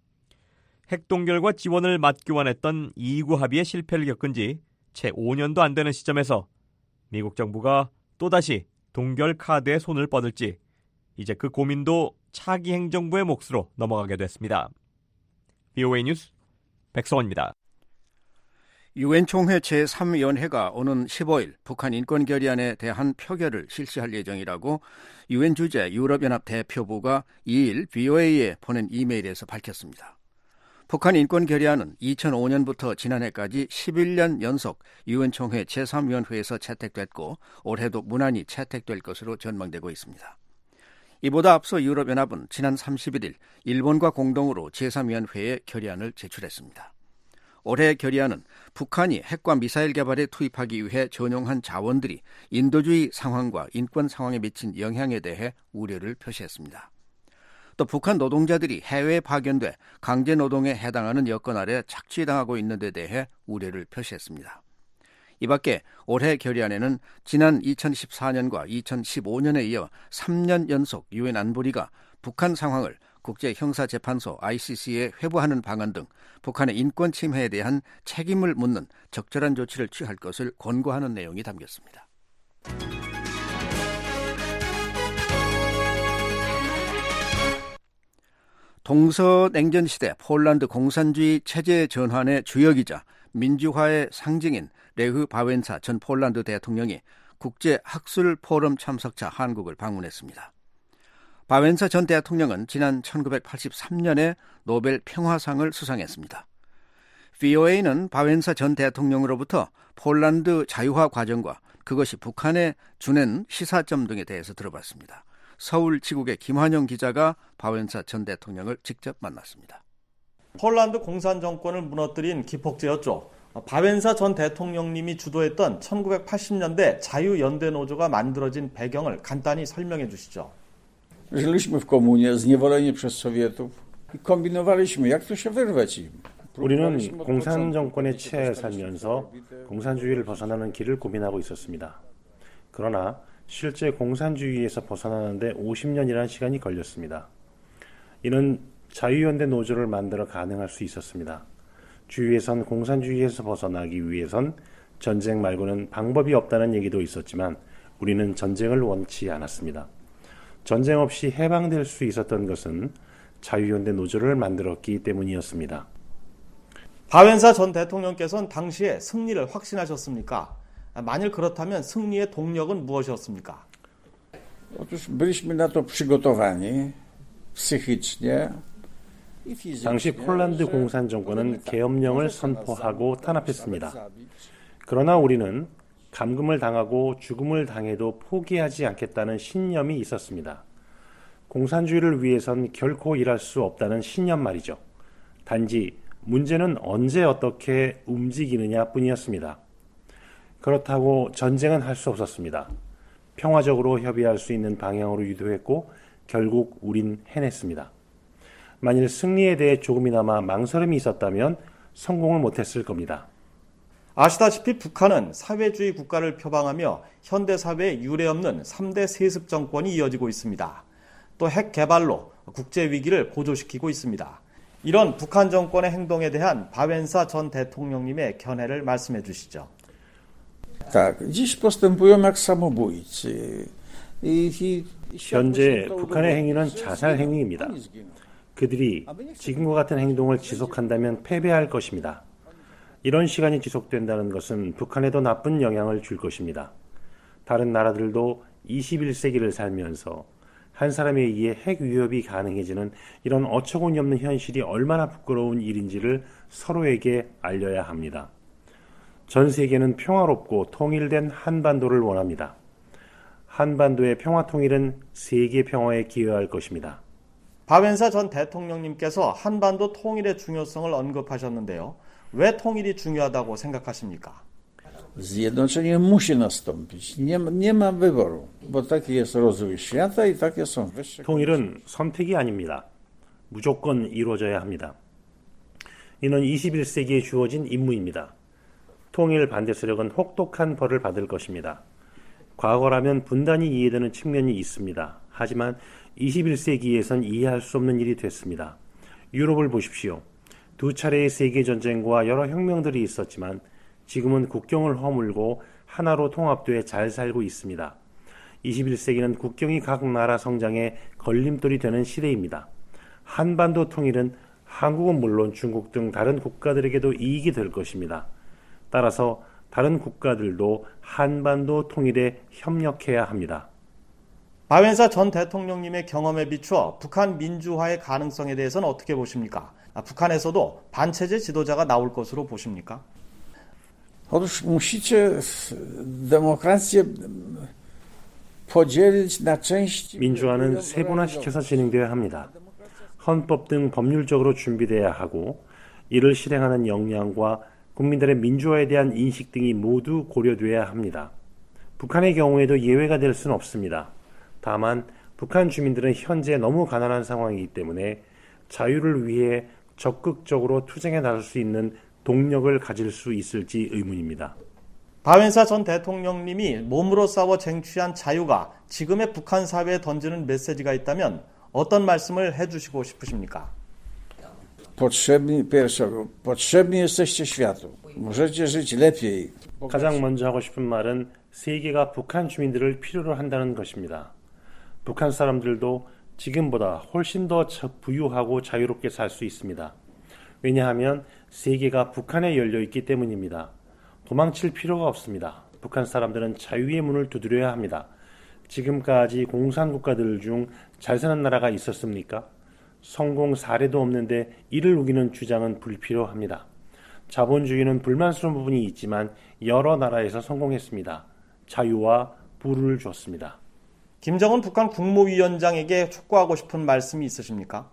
Speaker 9: 핵동결과 지원을 맞교환했던 2.29 합의의 실패를 겪은 지 채 5년도 안 되는 시점에서 미국 정부가 또다시 동결 카드에 손을 뻗을지 이제 그 고민도 차기 행정부의 몫으로 넘어가게 됐습니다. VOA 뉴스 백성원입니다.
Speaker 5: 유엔 총회 제3위원회가 오는 15일 북한 인권 결의안에 대한 표결을 실시할 예정이라고 유엔 주재 유럽연합 대표부가 2일 VOA에 보낸 이메일에서 밝혔습니다. 북한 인권 결의안은 2005년부터 지난해까지 11년 연속 유엔 총회 제3위원회에서 채택됐고 올해도 무난히 채택될 것으로 전망되고 있습니다. 이보다 앞서 유럽연합은 지난 31일 일본과 공동으로 제3위원회에 결의안을 제출했습니다. 올해 결의안은 북한이 핵과 미사일 개발에 투입하기 위해 전용한 자원들이 인도주의 상황과 인권 상황에 미친 영향에 대해 우려를 표시했습니다. 또 북한 노동자들이 해외에 파견돼 강제 노동에 해당하는 여건 아래 착취당하고 있는 데 대해 우려를 표시했습니다. 이 밖에 올해 결의안에는 지난 2014년과 2015년에 이어 3년 연속 유엔 안보리가 북한 상황을 국제형사재판소 ICC에 회부하는 방안 등 북한의 인권 침해에 대한 책임을 묻는 적절한 조치를 취할 것을 권고하는 내용이 담겼습니다. 동서냉전 시대 폴란드 공산주의 체제 전환의 주역이자 민주화의 상징인 레흐 바웬사 전 폴란드 대통령이 국제학술 포럼 참석차 한국을 방문했습니다. 바웬사 전 대통령은 지난 1983년에 노벨 평화상을 수상했습니다. VOA는 바웬사 전 대통령으로부터 폴란드 자유화 과정과 그것이 북한에 주는 시사점 등에 대해서 들어봤습니다. 서울 지국의 김환영 기자가 바웬사 전 대통령을 직접 만났습니다.
Speaker 2: 폴란드 공산 정권을 무너뜨린 기폭제였죠. 바웬사 전 대통령님이 주도했던 1980년대 자유연대노조가 만들어진 배경을 간단히 설명해 주시죠.
Speaker 22: Żyliśmy w komunie, zniewoleni przez Sowietów i kombinowaliśmy, jak tu się wyrwać im.
Speaker 23: 우리는 공산 정권에 취해 살면서 공산주의를 벗어나는 길을 고민하고 있었습니다. 그러나 실제 공산주의에서 벗어나는데 50년이라는 시간이 걸렸습니다. 이는 자유연대 노조를 만들어 가능할 수 있었습니다. 주위에선 공산주의에서 벗어나기 위해선 전쟁 말고는 방법이 없다는 얘기도 있었지만 우리는 전쟁을 원치 않았습니다. 전쟁 없이 해방될 수 있었던 것은 자유연대 노조를 만들었기 때문이었습니다.
Speaker 2: 바웬사 전 대통령께서는 당시에 승리를 확신하셨습니까? 만일 그렇다면 승리의 동력은 무엇이었습니까?
Speaker 22: Otóż byliśmy na to przygotowani psychicznie.
Speaker 23: 당시 폴란드 공산 정권은 계엄령을 선포하고 탄압했습니다. 그러나 우리는 감금을 당하고 죽음을 당해도 포기하지 않겠다는 신념이 있었습니다. 공산주의를 위해선 결코 일할 수 없다는 신념 말이죠. 단지 문제는 언제 어떻게 움직이느냐 뿐이었습니다. 그렇다고 전쟁은 할 수 없었습니다. 평화적으로 협의할 수 있는 방향으로 유도했고 결국 우린 해냈습니다. 만일 승리에 대해 조금이나마 망설임이 있었다면 성공을 못했을 겁니다.
Speaker 2: 아시다시피 북한은 사회주의 국가를 표방하며 현대사회에 유례없는 3대 세습 정권이 이어지고 있습니다. 또 핵 개발로 국제위기를 고조시키고 있습니다. 이런 북한 정권의 행동에 대한 바웬사 전 대통령님의 견해를 말씀해 주시죠.
Speaker 22: Tak, dziś postępują jak samobójcy.
Speaker 23: 현재 북한의 행위는 자살 행위입니다. 그들이 지금과 같은 행동을 지속한다면 패배할 것입니다. 이런 시간이 지속된다는 것은 북한에도 나쁜 영향을 줄 것입니다. 다른 나라들도 21세기를 살면서 한 사람에 의해 핵 위협이 가능해지는 이런 어처구니 없는 현실이 얼마나 부끄러운 일인지를 서로에게 알려야 합니다. 전 세계는 평화롭고 통일된 한반도를 원합니다. 한반도의 평화 통일은 세계 평화에 기여할 것입니다.
Speaker 2: 박원사 전 대통령님께서 한반도 통일의 중요성을 언급하셨는데요. 왜 통일이 중요하다고 생각하십니까?
Speaker 22: Zjednoczenie musi nastąpić. Nie ma wyboru, bo taki jest rozwój świata i takie są wyższe.
Speaker 23: 통일은 선택이 아닙니다. 무조건 이루어져야 합니다. 이는 21세기에 주어진 임무입니다. 통일 반대 세력은 혹독한 벌을 받을 것입니다. 과거라면 분단이 이해되는 측면이 있습니다. 하지만 21세기에선 이해할 수 없는 일이 됐습니다. 유럽을 보십시오. 2차례의 세계전쟁과 여러 혁명들이 있었지만 지금은 국경을 허물고 하나로 통합돼 잘 살고 있습니다. 21세기는 국경이 각 나라 성장에 걸림돌이 되는 시대입니다. 한반도 통일은 한국은 물론 중국 등 다른 국가들에게도 이익이 될 것입니다. 따라서 다른 국가들도 한반도 통일에 협력해야 합니다.
Speaker 2: 박원사 전 대통령님의 경험에 비추어 북한 민주화의 가능성에 대해서는 어떻게 보십니까? 북한에서도 반체제 지도자가 나올 것으로 보십니까?
Speaker 22: Otóż musicie demokrację podzielić na części.
Speaker 23: 민주화는 세분화시켜서 진행되어야 합니다. 헌법 등 법률적으로 준비돼야 하고 이를 실행하는 역량과 국민들의 민주화에 대한 인식 등이 모두 고려돼야 합니다. 북한의 경우에도 예외가 될 수는 없습니다. 다만 북한 주민들은 현재 너무 가난한 상황이기 때문에 자유를 위해 적극적으로 투쟁에 나설 수 있는 동력을 가질 수 있을지 의문입니다.
Speaker 2: 박원사 전 대통령님이 몸으로 싸워 쟁취한 자유가 지금의 북한 사회에 던지는 메시지가 있다면 어떤 말씀을 해주시고 싶으십니까?
Speaker 22: Potrzebni jesteście światu. Możecie żyć lepiej.
Speaker 23: 가장 먼저 하고 싶은 말은 세계가 북한 주민들을 필요로 한다는 것입니다. 북한 사람들도 지금보다 훨씬 더 부유하고 자유롭게 살 수 있습니다. 왜냐하면 세계가 북한에 열려 있기 때문입니다. 도망칠 필요가 없습니다. 북한 사람들은 자유의 문을 두드려야 합니다. 지금까지 공산국가들 중 잘 사는 나라가 있었습니까? 성공 사례도 없는데 이를 우기는 주장은 불필요합니다. 자본주의는 불만스러운 부분이 있지만 여러 나라에서 성공했습니다. 자유와 부를 줬습니다.
Speaker 2: 김정은 북한 국무위원장에게 촉구하고 싶은 말씀이 있으십니까?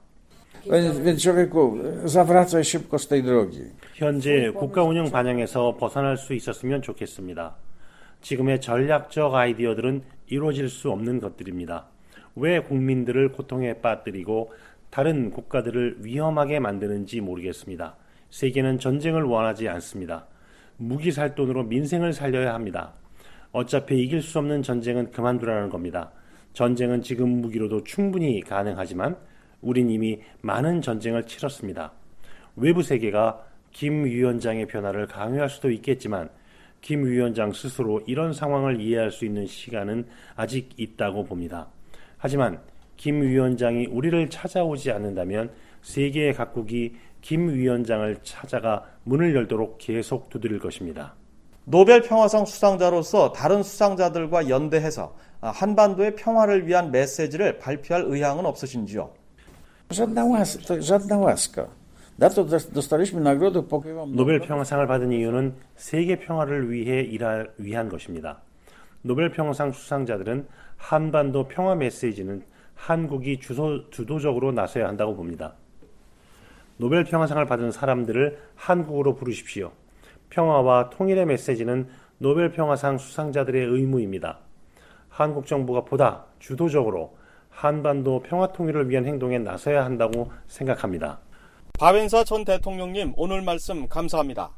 Speaker 23: 현재 국가 운영 반영에서 벗어날 수 있었으면 좋겠습니다. 지금의 전략적 아이디어들은 이루어질 수 없는 것들입니다. 왜 국민들을 고통에 빠뜨리고 다른 국가들을 위험하게 만드는지 모르겠습니다. 세계는 전쟁을 원하지 않습니다. 무기 살 돈으로 민생을 살려야 합니다. 어차피 이길 수 없는 전쟁은 그만두라는 겁니다. 전쟁은 지금 무기로도 충분히 가능하지만 우린 이미 많은 전쟁을 치렀습니다. 외부 세계가 김 위원장의 변화를 강요할 수도 있겠지만 김 위원장 스스로 이런 상황을 이해할 수 있는 시간은 아직 있다고 봅니다. 하지만 김 위원장이 우리를 찾아오지 않는다면 세계의 각국이 김 위원장을 찾아가 문을 열도록 계속 두드릴 것입니다.
Speaker 2: 노벨 평화상 수상자로서 다른 수상자들과 연대해서 한반도의 평화를 위한 메시지를 발표할 의향은 없으신지요?
Speaker 22: żadna łaska. Na to dostaliśmy nagrodę pokojową.
Speaker 23: 노벨 평화상을 받은 이유는 세계 평화를 위한 것입니다. 노벨 평화상 수상자들은 한반도 평화 메시지는 한국이 주도적으로 나서야 한다고 봅니다. 노벨 평화상을 받은 사람들을 한국으로 부르십시오. 평화와 통일의 메시지는 노벨 평화상 수상자들의 의무입니다. 한국 정부가 보다 주도적으로 한반도 평화 통일을 위한 행동에 나서야 한다고 생각합니다.
Speaker 2: 박원사 전 대통령님, 오늘 말씀 감사합니다.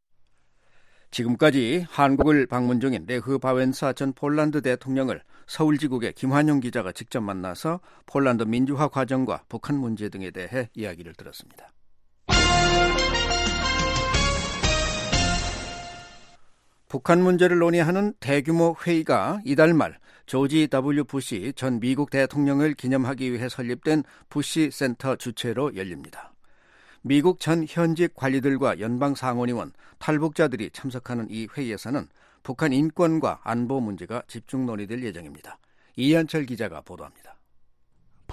Speaker 5: 지금까지 한국을 방문 중인 레흐 바웬사 전 폴란드 대통령을 서울지국의 김환영 기자가 직접 만나서 폴란드 민주화 과정과 북한 문제 등에 대해 이야기를 들었습니다. 북한 문제를 논의하는 대규모 회의가 이달 말 조지 W. 부시 전 미국 대통령을 기념하기 위해 설립된 부시 센터 주최로 열립니다. 미국 전 현직 관리들과 연방 상원의원, 탈북자들이 참석하는 이 회의에서는 북한 인권과 안보 문제가 집중 논의될 예정입니다. 이한철 기자가 보도합니다.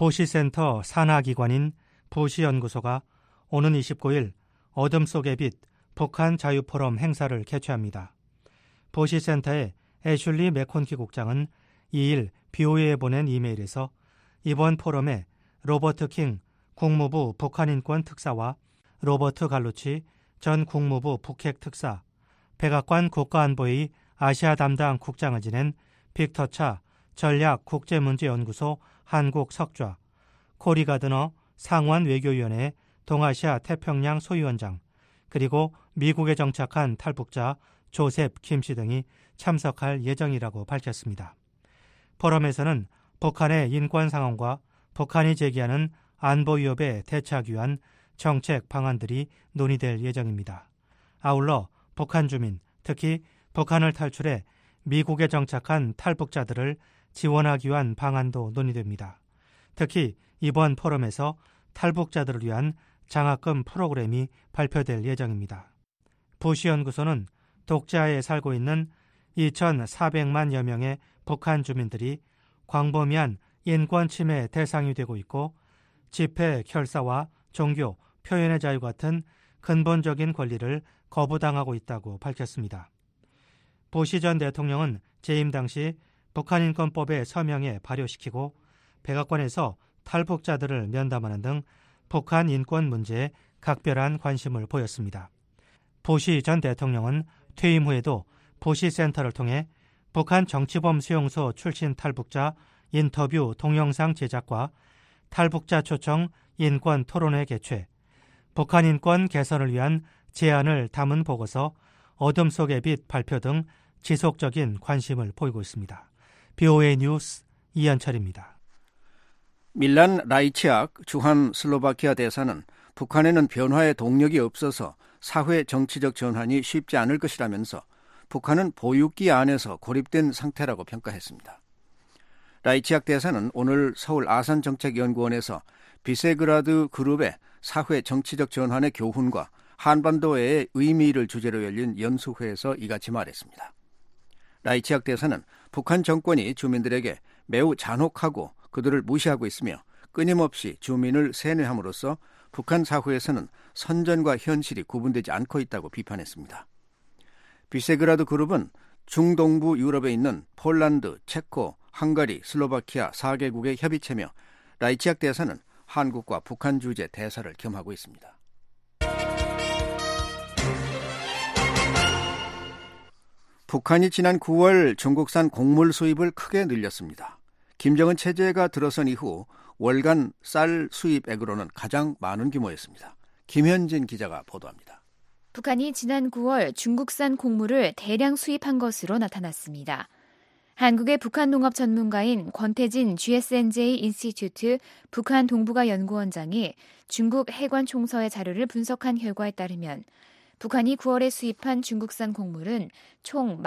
Speaker 1: 보시센터 산하기관인 보시연구소가 오는 29일 어둠 속의 빛 북한 자유포럼 행사를 개최합니다. 보시센터의 애슐리 맥콘키 국장은 2일 BOA에 보낸 이메일에서 이번 포럼에 로버트 킹 국무부 북한인권 특사와 로버트 갈루치 전 국무부 북핵 특사, 백악관 국가안보회의 아시아 담당 국장을 지낸 빅터 차 전략국제문제연구소 한국 석좌, 코리 가드너 상원 외교위원회 동아시아 태평양 소위원장, 그리고 미국에 정착한 탈북자 조셉 김씨 등이 참석할 예정이라고 밝혔습니다. 포럼에서는 북한의 인권 상황과 북한이 제기하는 안보 위협에 대처하기 위한 정책 방안들이 논의될 예정입니다. 아울러 북한 주민, 특히 북한을 탈출해 미국에 정착한 탈북자들을 지원하기 위한 방안도 논의됩니다. 특히 이번 포럼에서 탈북자들을 위한 장학금 프로그램이 발표될 예정입니다. 부시연구소는 독재하에 살고 있는 2,400만여 명의 북한 주민들이 광범위한 인권 침해 대상이 되고 있고 집회, 결사와 종교, 표현의 자유 같은 근본적인 권리를 거부당하고 있다고 밝혔습니다. 부시 전 대통령은 재임 당시 북한인권법에 서명해 발효시키고 백악관에서 탈북자들을 면담하는 등 북한 인권 문제에 각별한 관심을 보였습니다. 부시 전 대통령은 퇴임 후에도 부시 센터를 통해 북한 정치범 수용소 출신 탈북자 인터뷰 동영상 제작과 탈북자 초청 인권 토론회 개최, 북한 인권 개선을 위한 제안을 담은 보고서 어둠 속의 빛 발표 등 지속적인 관심을 보이고 있습니다. BOA 뉴스 이현철입니다.
Speaker 5: 밀란 라이치악 주한 슬로바키아 대사는 북한에는 변화의 동력이 없어서 사회 정치적 전환이 쉽지 않을 것이라면서 북한은 보육기 안에서 고립된 상태라고 평가했습니다. 라이치악 대사는 오늘 서울 아산정책연구원에서 비세그라드 그룹의 사회 정치적 전환의 교훈과 한반도의 의미를 주제로 열린 연수회에서 이같이 말했습니다. 라이치악 대사는 북한 정권이 주민들에게 매우 잔혹하고 그들을 무시하고 있으며 끊임없이 주민을 세뇌함으로써 북한 사회에서는 선전과 현실이 구분되지 않고 있다고 비판했습니다. 비세그라드 그룹은 중동부 유럽에 있는 폴란드, 체코, 헝가리, 슬로바키아 4개국의 협의체며 라이치악 대사는 한국과 북한 주재 대사를 겸하고 있습니다. 북한이 지난 9월 중국산 곡물 수입을 크게 늘렸습니다. 김정은 체제가 들어선 이후 월간 쌀 수입액으로는 가장 많은 규모였습니다. 김현진 기자가 보도합니다.
Speaker 3: 북한이 지난 9월 중국산 곡물을 대량 수입한 것으로 나타났습니다. 한국의 북한 농업 전문가인 권태진 GSNJ 인스티튜트 북한 동북아 연구원장이 중국 해관 총서의 자료를 분석한 결과에 따르면 북한이 9월에 수입한 중국산 곡물은 총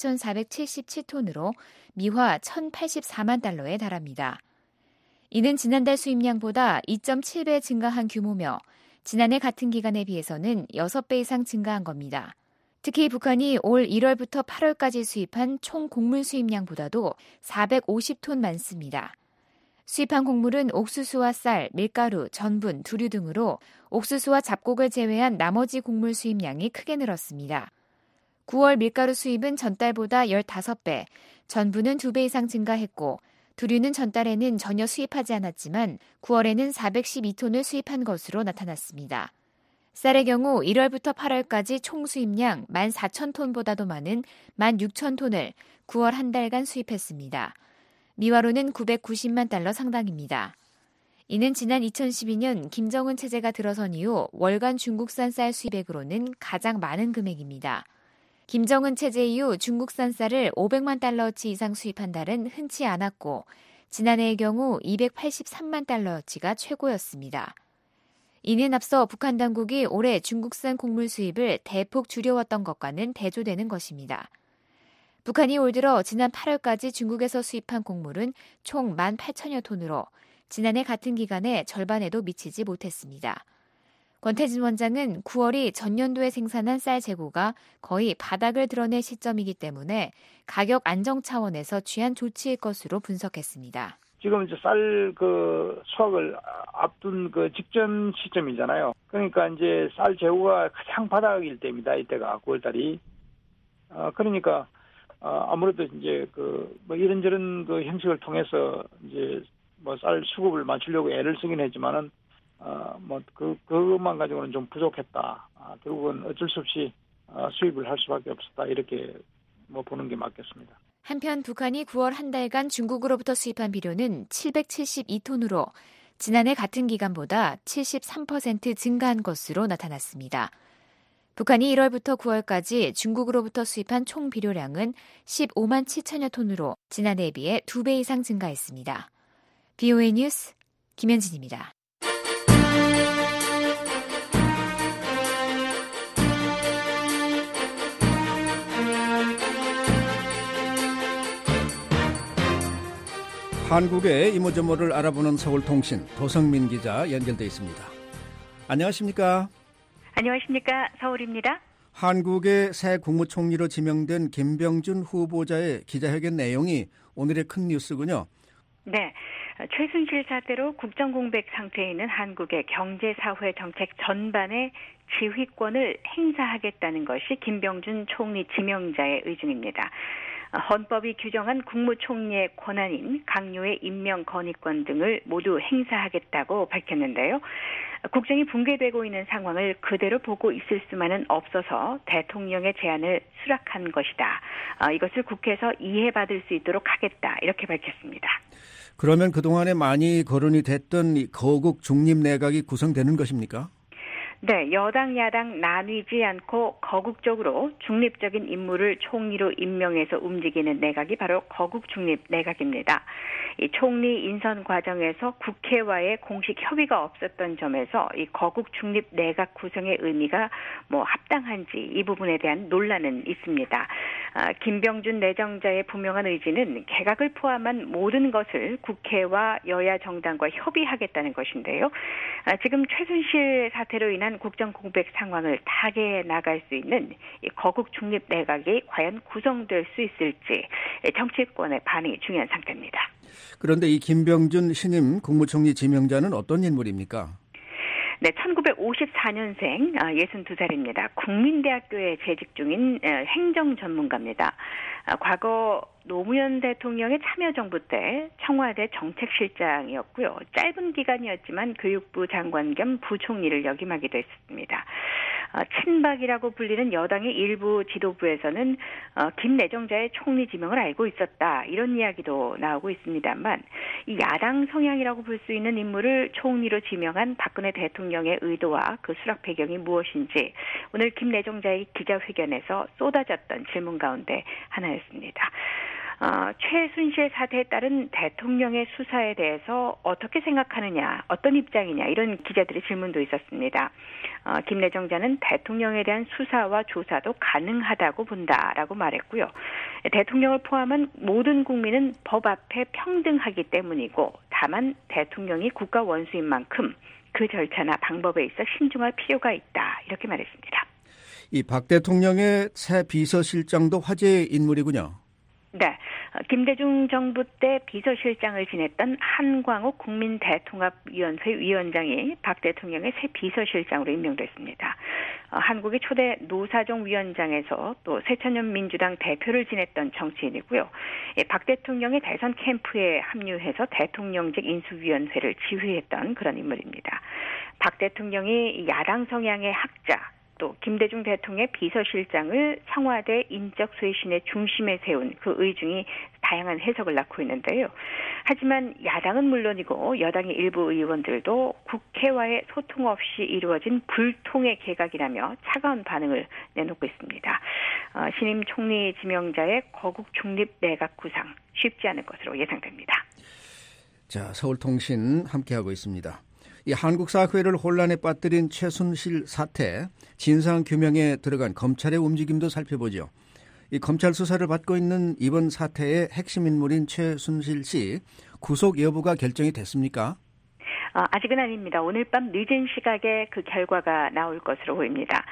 Speaker 3: 18,477톤으로 미화 1,084만 달러에 달합니다. 이는 지난달 수입량보다 2.7배 증가한 규모며 지난해 같은 기간에 비해서는 6배 이상 증가한 겁니다. 특히 북한이 올 1월부터 8월까지 수입한 총 곡물 수입량보다도 450톤 많습니다. 수입한 곡물은 옥수수와 쌀, 밀가루, 전분, 두류 등으로 옥수수와 잡곡을 제외한 나머지 곡물 수입량이 크게 늘었습니다. 9월 밀가루 수입은 전달보다 15배, 전분은 2배 이상 증가했고 두류는 전달에는 전혀 수입하지 않았지만 9월에는 412톤을 수입한 것으로 나타났습니다. 쌀의 경우 1월부터 8월까지 총 수입량 14,000톤보다도 많은 16,000톤을 9월 한 달간 수입했습니다. 미화로는 990만 달러 상당입니다. 이는 지난 2012년 김정은 체제가 들어선 이후 월간 중국산 쌀 수입액으로는 가장 많은 금액입니다. 김정은 체제 이후 중국산 쌀을 500만 달러어치 이상 수입한 달은 흔치 않았고 지난해의 경우 283만 달러어치가 최고였습니다. 이는 앞서 북한 당국이 올해 중국산 곡물 수입을 대폭 줄여왔던 것과는 대조되는 것입니다. 북한이 올 들어 지난 8월까지 중국에서 수입한 곡물은 총 18,000여 톤으로 지난해 같은 기간에 절반에도 미치지 못했습니다. 권태진 원장은 9월이 전년도에 생산한 쌀 재고가 거의 바닥을 드러낼 시점이기 때문에 가격 안정 차원에서 취한 조치일 것으로 분석했습니다.
Speaker 4: 지금 이제 쌀 그 수확을 앞둔 그 직전 시점이잖아요. 그러니까 이제 쌀 재고가 가장 바닥일 때입니다. 이때가 9월달이. 그러니까 아무래도 이제 그 뭐 이런저런 그 형식을 통해서 이제 뭐 쌀 수급을 맞추려고 애를 쓰긴 했지만은 뭐 그것만 가지고는 좀 부족했다. 결국은 어쩔 수 없이 수입을 할 수밖에 없었다. 이렇게 뭐 보는 게 맞겠습니다.
Speaker 3: 한편 북한이 9월 한 달간 중국으로부터 수입한 비료는 772톤으로 지난해 같은 기간보다 73% 증가한 것으로 나타났습니다. 북한이 1월부터 9월까지 중국으로부터 수입한 총 비료량은 15만 7천여 톤으로 지난해에 비해 2배 이상 증가했습니다. BOA 뉴스 김현진입니다.
Speaker 5: 한국의 이모저모를 알아보는 서울통신 도성민 기자 연결돼 있습니다. 안녕하십니까?
Speaker 7: 안녕하십니까? 서울입니다.
Speaker 5: 한국의 새 국무총리로 지명된 김병준 후보자의 기자회견 내용이 오늘의 큰 뉴스군요.
Speaker 7: 네. 최순실 사태로 국정공백 상태에 있는 한국의 경제사회 정책 전반의 지휘권을 행사하겠다는 것이 김병준 총리 지명자의 의중입니다. 헌법이 규정한 국무총리의 권한인 강요의 임명 건의권 등을 모두 행사하겠다고 밝혔는데요. 국정이 붕괴되고 있는 상황을 그대로 보고 있을 수만은 없어서 대통령의 제안을 수락한 것이다. 이것을 국회에서 이해받을 수 있도록 하겠다. 이렇게 밝혔습니다.
Speaker 5: 그러면 그동안에 많이 거론이 됐던 거국 중립 내각이 구성되는 것입니까?
Speaker 7: 네, 여당, 야당 나뉘지 않고 거국적으로 중립적인 인물을 총리로 임명해서 움직이는 내각이 바로 거국 중립 내각입니다. 이 총리 인선 과정에서 국회와의 공식 협의가 없었던 점에서 이 거국 중립 내각 구성의 의미가 합당한지 이 부분에 대한 논란은 있습니다. 김병준 내정자의 분명한 의지는 개각을 포함한 모든 것을 국회와 여야 정당과 협의하겠다는 것인데요. 지금 최순실 사태로 인한 국정 공백 상황을 타개해 나갈 수 있는 이 거국 중립 내각이 과연 구성될 수 있을지 정치권의 반응이 중요한 상태입니다.
Speaker 5: 그런데 이 김병준 신임 국무총리 지명자는 어떤 인물입니까?
Speaker 7: 네, 1954년생 62살입니다. 국민대학교에 재직 중인 행정 전문가입니다. 과거 노무현 대통령의 참여정부 때 청와대 정책실장이었고요. 짧은 기간이었지만 교육부 장관 겸 부총리를 역임하기도 했습니다. 친박이라고 불리는 여당의 일부 지도부에서는 김 내정자의 총리 지명을 알고 있었다. 이런 이야기도 나오고 있습니다만 이 야당 성향이라고 볼 수 있는 인물을 총리로 지명한 박근혜 대통령의 의도와 그 수락 배경이 무엇인지 오늘 김 내정자의 기자회견에서 쏟아졌던 질문 가운데 하나였습니다. 최순실 사태에 따른 대통령의 수사에 대해서 어떻게 생각하느냐, 어떤 입장이냐 이런 기자들의 질문도 있었습니다. 김 내정자는 대통령에 대한 수사와 조사도 가능하다고 본다라고 말했고요. 대통령을 포함한 모든 국민은 법 앞에 평등하기 때문이고 다만 대통령이 국가 원수인 만큼 그 절차나 방법에 있어 신중할 필요가 있다 이렇게 말했습니다.
Speaker 5: 이 박 대통령의 새 비서실장도 화제의 인물이군요.
Speaker 7: 네, 김대중 정부 때 비서실장을 지냈던 한광욱 국민대통합위원회 위원장이 박 대통령의 새 비서실장으로 임명됐습니다. 한국의 초대 노사정 위원장에서 또 새천년 민주당 대표를 지냈던 정치인이고요. 박 대통령의 대선 캠프에 합류해서 대통령직 인수위원회를 지휘했던 그런 인물입니다. 박 대통령이 야당 성향의 학자, 또 김대중 대통령의 비서실장을 청와대 인적 쇄신의 중심에 세운 그 의중이 다양한 해석을 낳고 있는데요. 하지만 야당은 물론이고 여당의 일부 의원들도 국회와의 소통 없이 이루어진 불통의 개각이라며 차가운 반응을 내놓고 있습니다. 신임 총리 지명자의 거국 중립 내각 구상 쉽지 않을 것으로 예상됩니다.
Speaker 5: 자, 서울통신 함께하고 있습니다. 이 한국 사회를 혼란에 빠뜨린 최순실 사태 진상규명에 들어간 검찰의 움직임도 살펴보죠. 이 검찰 수사를 받고 있는 이번 사태의 핵심 인물인 최순실 씨 구속 여부가 결정이 됐습니까?
Speaker 7: 아직은 아닙니다. 오늘 밤 늦은 시각에 그 결과가 나올 것으로 보입니다.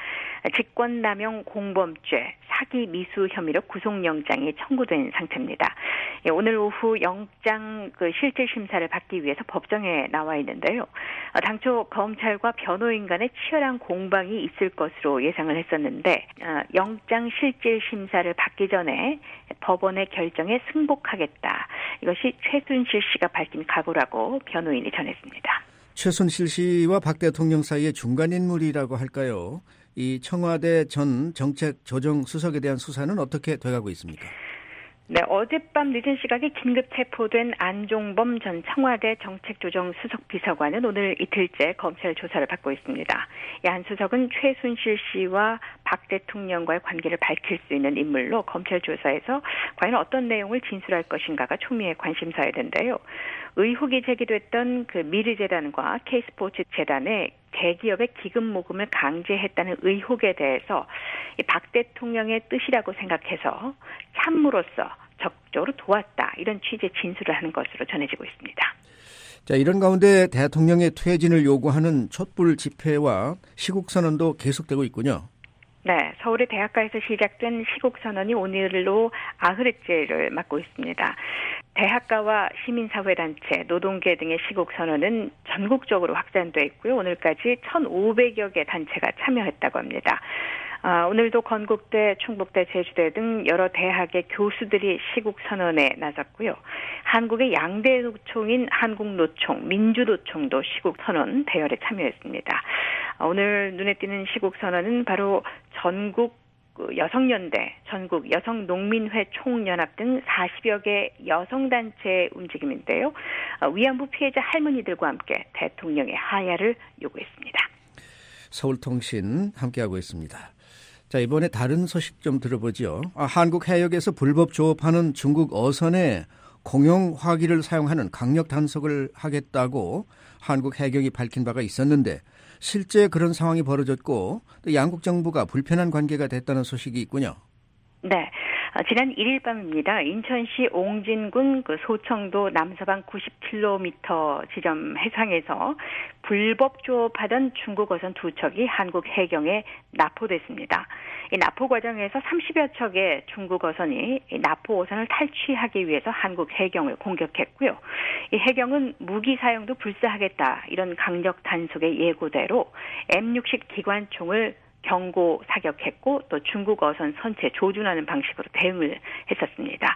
Speaker 7: 직권남용 공범죄, 사기 미수 혐의로 구속영장이 청구된 상태입니다. 오늘 오후 영장 실질 심사를 받기 위해서 법정에 나와 있는데요. 당초 검찰과 변호인 간의 치열한 공방이 있을 것으로 예상을 했었는데 영장 실질 심사를 받기 전에 법원의 결정에 승복하겠다. 이것이 최순실 씨가 밝힌 각오라고 변호인이 전했습니다.
Speaker 5: 최순실 씨와 박 대통령 사이의 중간 인물이라고 할까요? 이 청와대 전 정책조정수석에 대한 수사는 어떻게 돼가고 있습니까?
Speaker 7: 네, 어젯밤 늦은 시각에 긴급 체포된 안종범 전 청와대 정책조정수석 비서관은 오늘 이틀째 검찰 조사를 받고 있습니다. 이 안 수석은 최순실 씨와 박 대통령과의 관계를 밝힐 수 있는 인물로 검찰 조사에서 과연 어떤 내용을 진술할 것인가가 초미의 관심사였는데요. 의혹이 제기됐던 미르재단과 K스포츠재단의 대기업의 기금 모금을 강제했다는 의혹에 대해서 박 대통령의 뜻이라고 생각해서 참모로서 적극적으로 도왔다. 이런 취지의 진술을 하는 것으로 전해지고 있습니다.
Speaker 5: 자, 이런 가운데 대통령의 퇴진을 요구하는 촛불 집회와 시국선언도 계속되고 있군요.
Speaker 7: 네, 서울의 대학가에서 시작된 시국선언이 오늘로 80회째를 맞고 있습니다. 대학가와 시민사회단체, 노동계 등의 시국선언은 전국적으로 확산돼 있고요. 오늘까지 1,500여 개 단체가 참여했다고 합니다. 오늘도 건국대, 충북대, 제주대 등 여러 대학의 교수들이 시국선언에 나섰고요. 한국의 양대 노총인 한국노총, 민주노총도 시국선언 대열에 참여했습니다. 오늘 눈에 띄는 시국선언은 바로 전국 여성연대, 전국 여성농민회 총연합 등 40여 개 여성단체의 움직임인데요. 위안부 피해자 할머니들과 함께 대통령의 하야를 요구했습니다.
Speaker 5: 서울통신 함께하고 있습니다. 자, 이번에 다른 소식 좀 들어보죠. 한국 해역에서 불법 조업하는 중국 어선에 공용 화기를 사용하는 강력 단속을 하겠다고 한국 해경이 밝힌 바가 있었는데 실제 그런 상황이 벌어졌고 또 양국 정부가 불편한 관계가 됐다는 소식이 있군요.
Speaker 7: 네. 지난 1일 밤입니다. 인천시 옹진군 소청도 남서방 90km 지점 해상에서 불법 조업하던 중국 어선 2척이 한국 해경에 납포됐습니다. 이 납포 과정에서 30여 척의 중국 어선이 이 납포 어선을 탈취하기 위해서 한국 해경을 공격했고요. 이 해경은 무기 사용도 불사하겠다 이런 강력 단속의 예고대로 M60 기관총을 경고 사격했고 또 중국 어선 선체 조준하는 방식으로 대응을 했었습니다.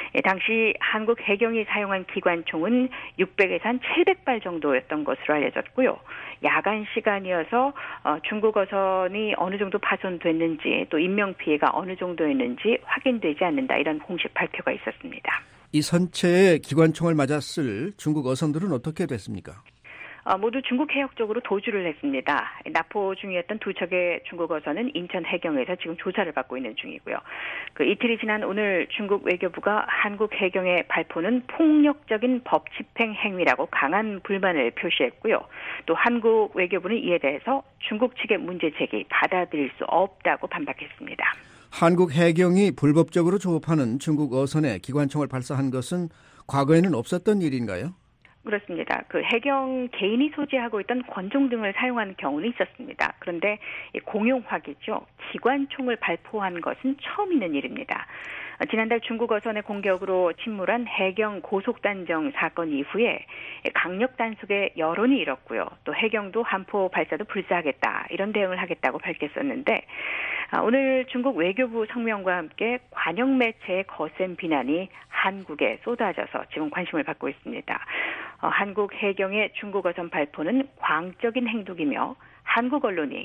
Speaker 7: 당시 한국 해경이 사용한 기관총은 600에서 한 700발 정도였던 것으로 알려졌고요. 야간 시간이어서 중국 어선이 어느 정도 파손됐는지 또 인명피해가 어느 정도였는지 확인되지 않는다 이런 공식 발표가 있었습니다.
Speaker 5: 이 선체에 기관총을 맞았을 중국 어선들은 어떻게 됐습니까?
Speaker 7: 모두 중국 해역 쪽으로 도주를 했습니다. 납포 중이었던 2척의 중국 어선은 인천 해경에서 지금 조사를 받고 있는 중이고요. 이틀이 지난 오늘 중국 외교부가 한국 해경의 발포는 폭력적인 법 집행 행위라고 강한 불만을 표시했고요. 또 한국 외교부는 이에 대해서 중국 측의 문제 제기 받아들일 수 없다고 반박했습니다.
Speaker 5: 한국 해경이 불법적으로 조업하는 중국 어선에 기관총을 발사한 것은 과거에는 없었던 일인가요?
Speaker 7: 그렇습니다. 해경 개인이 소지하고 있던 권총 등을 사용하는 경우는 있었습니다. 그런데 공용화기죠. 기관총을 발포한 것은 처음 있는 일입니다. 지난달 중국 어선의 공격으로 침몰한 해경 고속단정 사건 이후에 강력 단속의 여론이 일었고요. 또 해경도 함포 발사도 불사하겠다 이런 대응을 하겠다고 밝혔었는데 오늘 중국 외교부 성명과 함께 관영 매체의 거센 비난이 한국에 쏟아져서 지금 관심을 받고 있습니다. 한국 해경의 중국 어선 발포는 광적인 행동이며 한국 언론이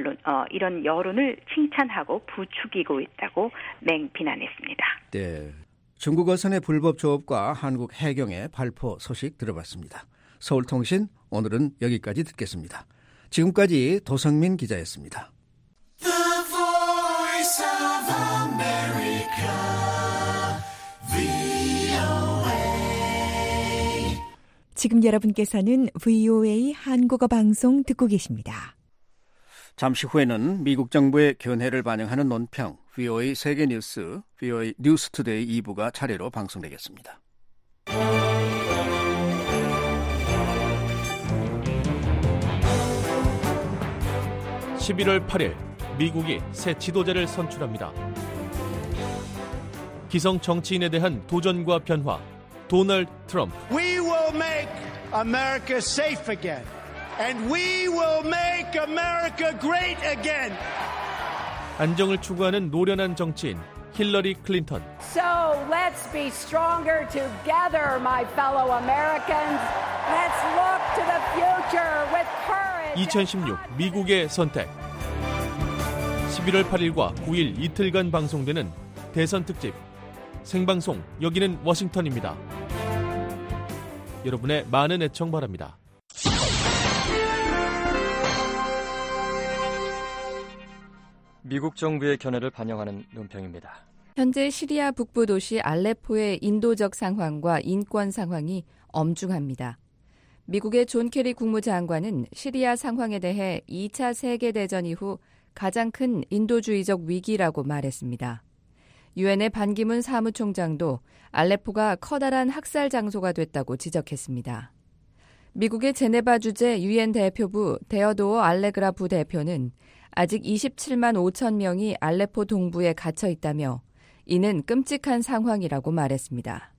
Speaker 7: 이런 여론을 칭찬하고 부추기고 있다고 맹비난했습니다.
Speaker 5: 네, 중국 어선의 불법 조업과 한국 해경의 발포 소식 들어봤습니다. 서울통신 오늘은 여기까지 듣겠습니다. 지금까지 도성민 기자였습니다.
Speaker 6: The Voice of America, VOA.
Speaker 8: 지금 여러분께서는 VOA 한국어 방송 듣고 계십니다.
Speaker 5: 잠시 후에는 미국 정부의 견해를 반영하는 논평, VOA 세계뉴스, VOA 뉴스투데이 2부가 차례로 방송되겠습니다.
Speaker 11: 11월 8일
Speaker 10: 미국이 새 지도자를 선출합니다. 기성 정치인에 대한 도전과 변화, 도널드 트럼프.
Speaker 11: We will make America safe again. And we will make America great again.
Speaker 10: 안정을 추구하는 노련한 정치인 힐러리 클린턴.
Speaker 13: So let's be stronger together, my fellow Americans. Let's look to the future with courage.
Speaker 10: 2016 미국의 선택. 11월 8일과 9일 이틀간 방송되는 대선 특집 생방송 여기는 워싱턴입니다. 여러분의 많은 애청 바랍니다.
Speaker 9: 미국 정부의 견해를 반영하는 논평입니다.
Speaker 24: 현재 시리아 북부 도시 알레포의 인도적 상황과 인권 상황이 엄중합니다. 미국의 존 케리 국무장관은 시리아 상황에 대해 2차 세계대전 이후 가장 큰 인도주의적 위기라고 말했습니다. 유엔의 반기문 사무총장도 알레포가 커다란 학살 장소가 됐다고 지적했습니다. 미국의 제네바 주재 유엔 대표부 데어도어 알레그라 부대표는 아직 27만 5천 명이 알레포 동부에 갇혀 있다며 이는 끔찍한 상황이라고 말했습니다.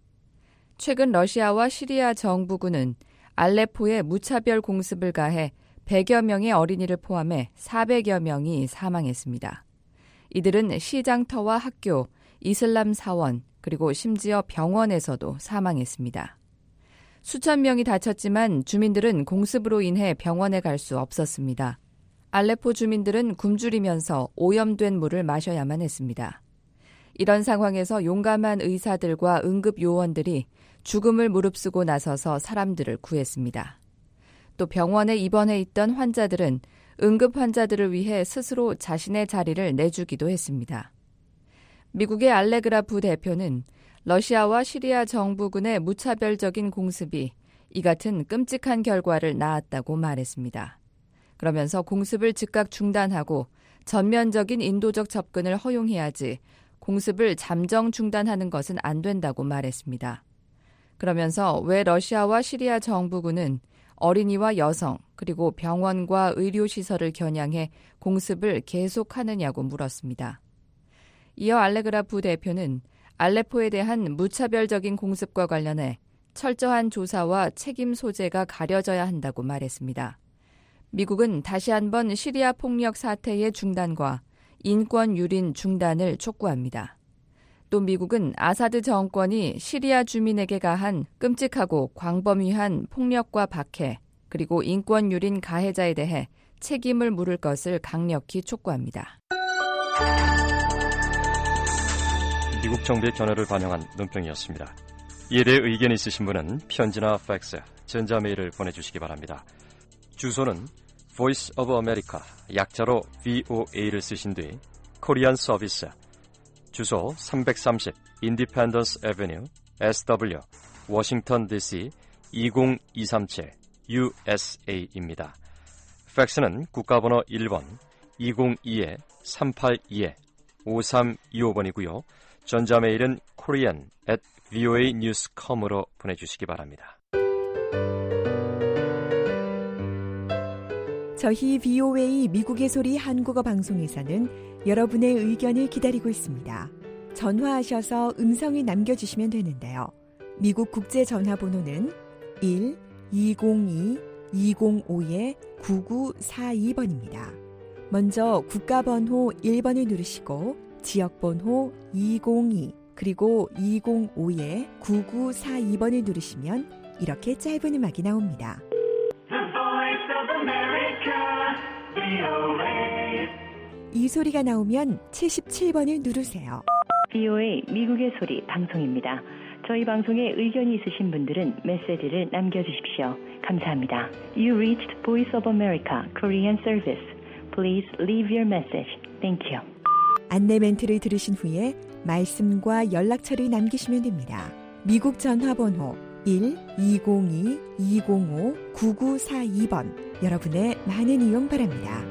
Speaker 24: 최근 러시아와 시리아 정부군은 알레포에 무차별 공습을 가해 100여 명의 어린이를 포함해 400여 명이 사망했습니다. 이들은 시장터와 학교, 이슬람 사원, 그리고 심지어 병원에서도 사망했습니다. 수천 명이 다쳤지만 주민들은 공습으로 인해 병원에 갈 수 없었습니다. 알레포 주민들은 굶주리면서 오염된 물을 마셔야만 했습니다. 이런 상황에서 용감한 의사들과 응급 요원들이 죽음을 무릅쓰고 나서서 사람들을 구했습니다. 또 병원에 입원해 있던 환자들은 응급 환자들을 위해 스스로 자신의 자리를 내주기도 했습니다. 미국의 알레그라 부대표는 러시아와 시리아 정부군의 무차별적인 공습이 이 같은 끔찍한 결과를 낳았다고 말했습니다. 그러면서 공습을 즉각 중단하고 전면적인 인도적 접근을 허용해야지 공습을 잠정 중단하는 것은 안 된다고 말했습니다. 그러면서 왜 러시아와 시리아 정부군은 어린이와 여성 그리고 병원과 의료시설을 겨냥해 공습을 계속하느냐고 물었습니다. 이어 알레그라 부대표는 알레포에 대한 무차별적인 공습과 관련해 철저한 조사와 책임 소재가 가려져야 한다고 말했습니다. 미국은 다시 한번 시리아 폭력 사태의 중단과 인권 유린 중단을 촉구합니다. 또 미국은 아사드 정권이 시리아 주민에게 가한 끔찍하고 광범위한 폭력과 박해 그리고 인권 유린 가해자에 대해 책임을 물을 것을 강력히 촉구합니다.
Speaker 9: 미국 정부의 견해를 반영한 논평이었습니다. 이에 대해 의견이 있으신 분은 편지나 팩스, 전자메일을 보내주시기 바랍니다. 주소는 Voice of America, 약자로 VOA를 쓰신 뒤 코리안 서비스, 주소 330 Independence Avenue, SW, 워싱턴 DC 20237 USA입니다. 팩스는 국가번호 1번 202-382-5325번이고요. 전자메일은 korean@voanews.com으로 보내주시기 바랍니다.
Speaker 8: 저희 VOA 미국의 소리 한국어 방송에서는 여러분의 의견을 기다리고 있습니다. 전화하셔서 음성을 남겨주시면 되는데요. 미국 국제 전화번호는 1-202-205-9942번입니다. 먼저 국가번호 1번을 누르시고 지역번호 202 그리고 205-9942번을 누르시면 이렇게 짧은 음악이 나옵니다. 이 소리가 나오면 77번을 누르세요.
Speaker 25: VOA 미국의 소리 방송입니다. 저희 방송에 의견이 있으신 분들은 메시지를 남겨주십시오. 감사합니다. You reached Voice of America Korean Service. Please leave your message. Thank you.
Speaker 8: 안내 멘트를 들으신 후에 말씀과 연락처를 남기시면 됩니다. 미국 전화번호 1-202-205-9942번 여러분의 많은 이용 바랍니다.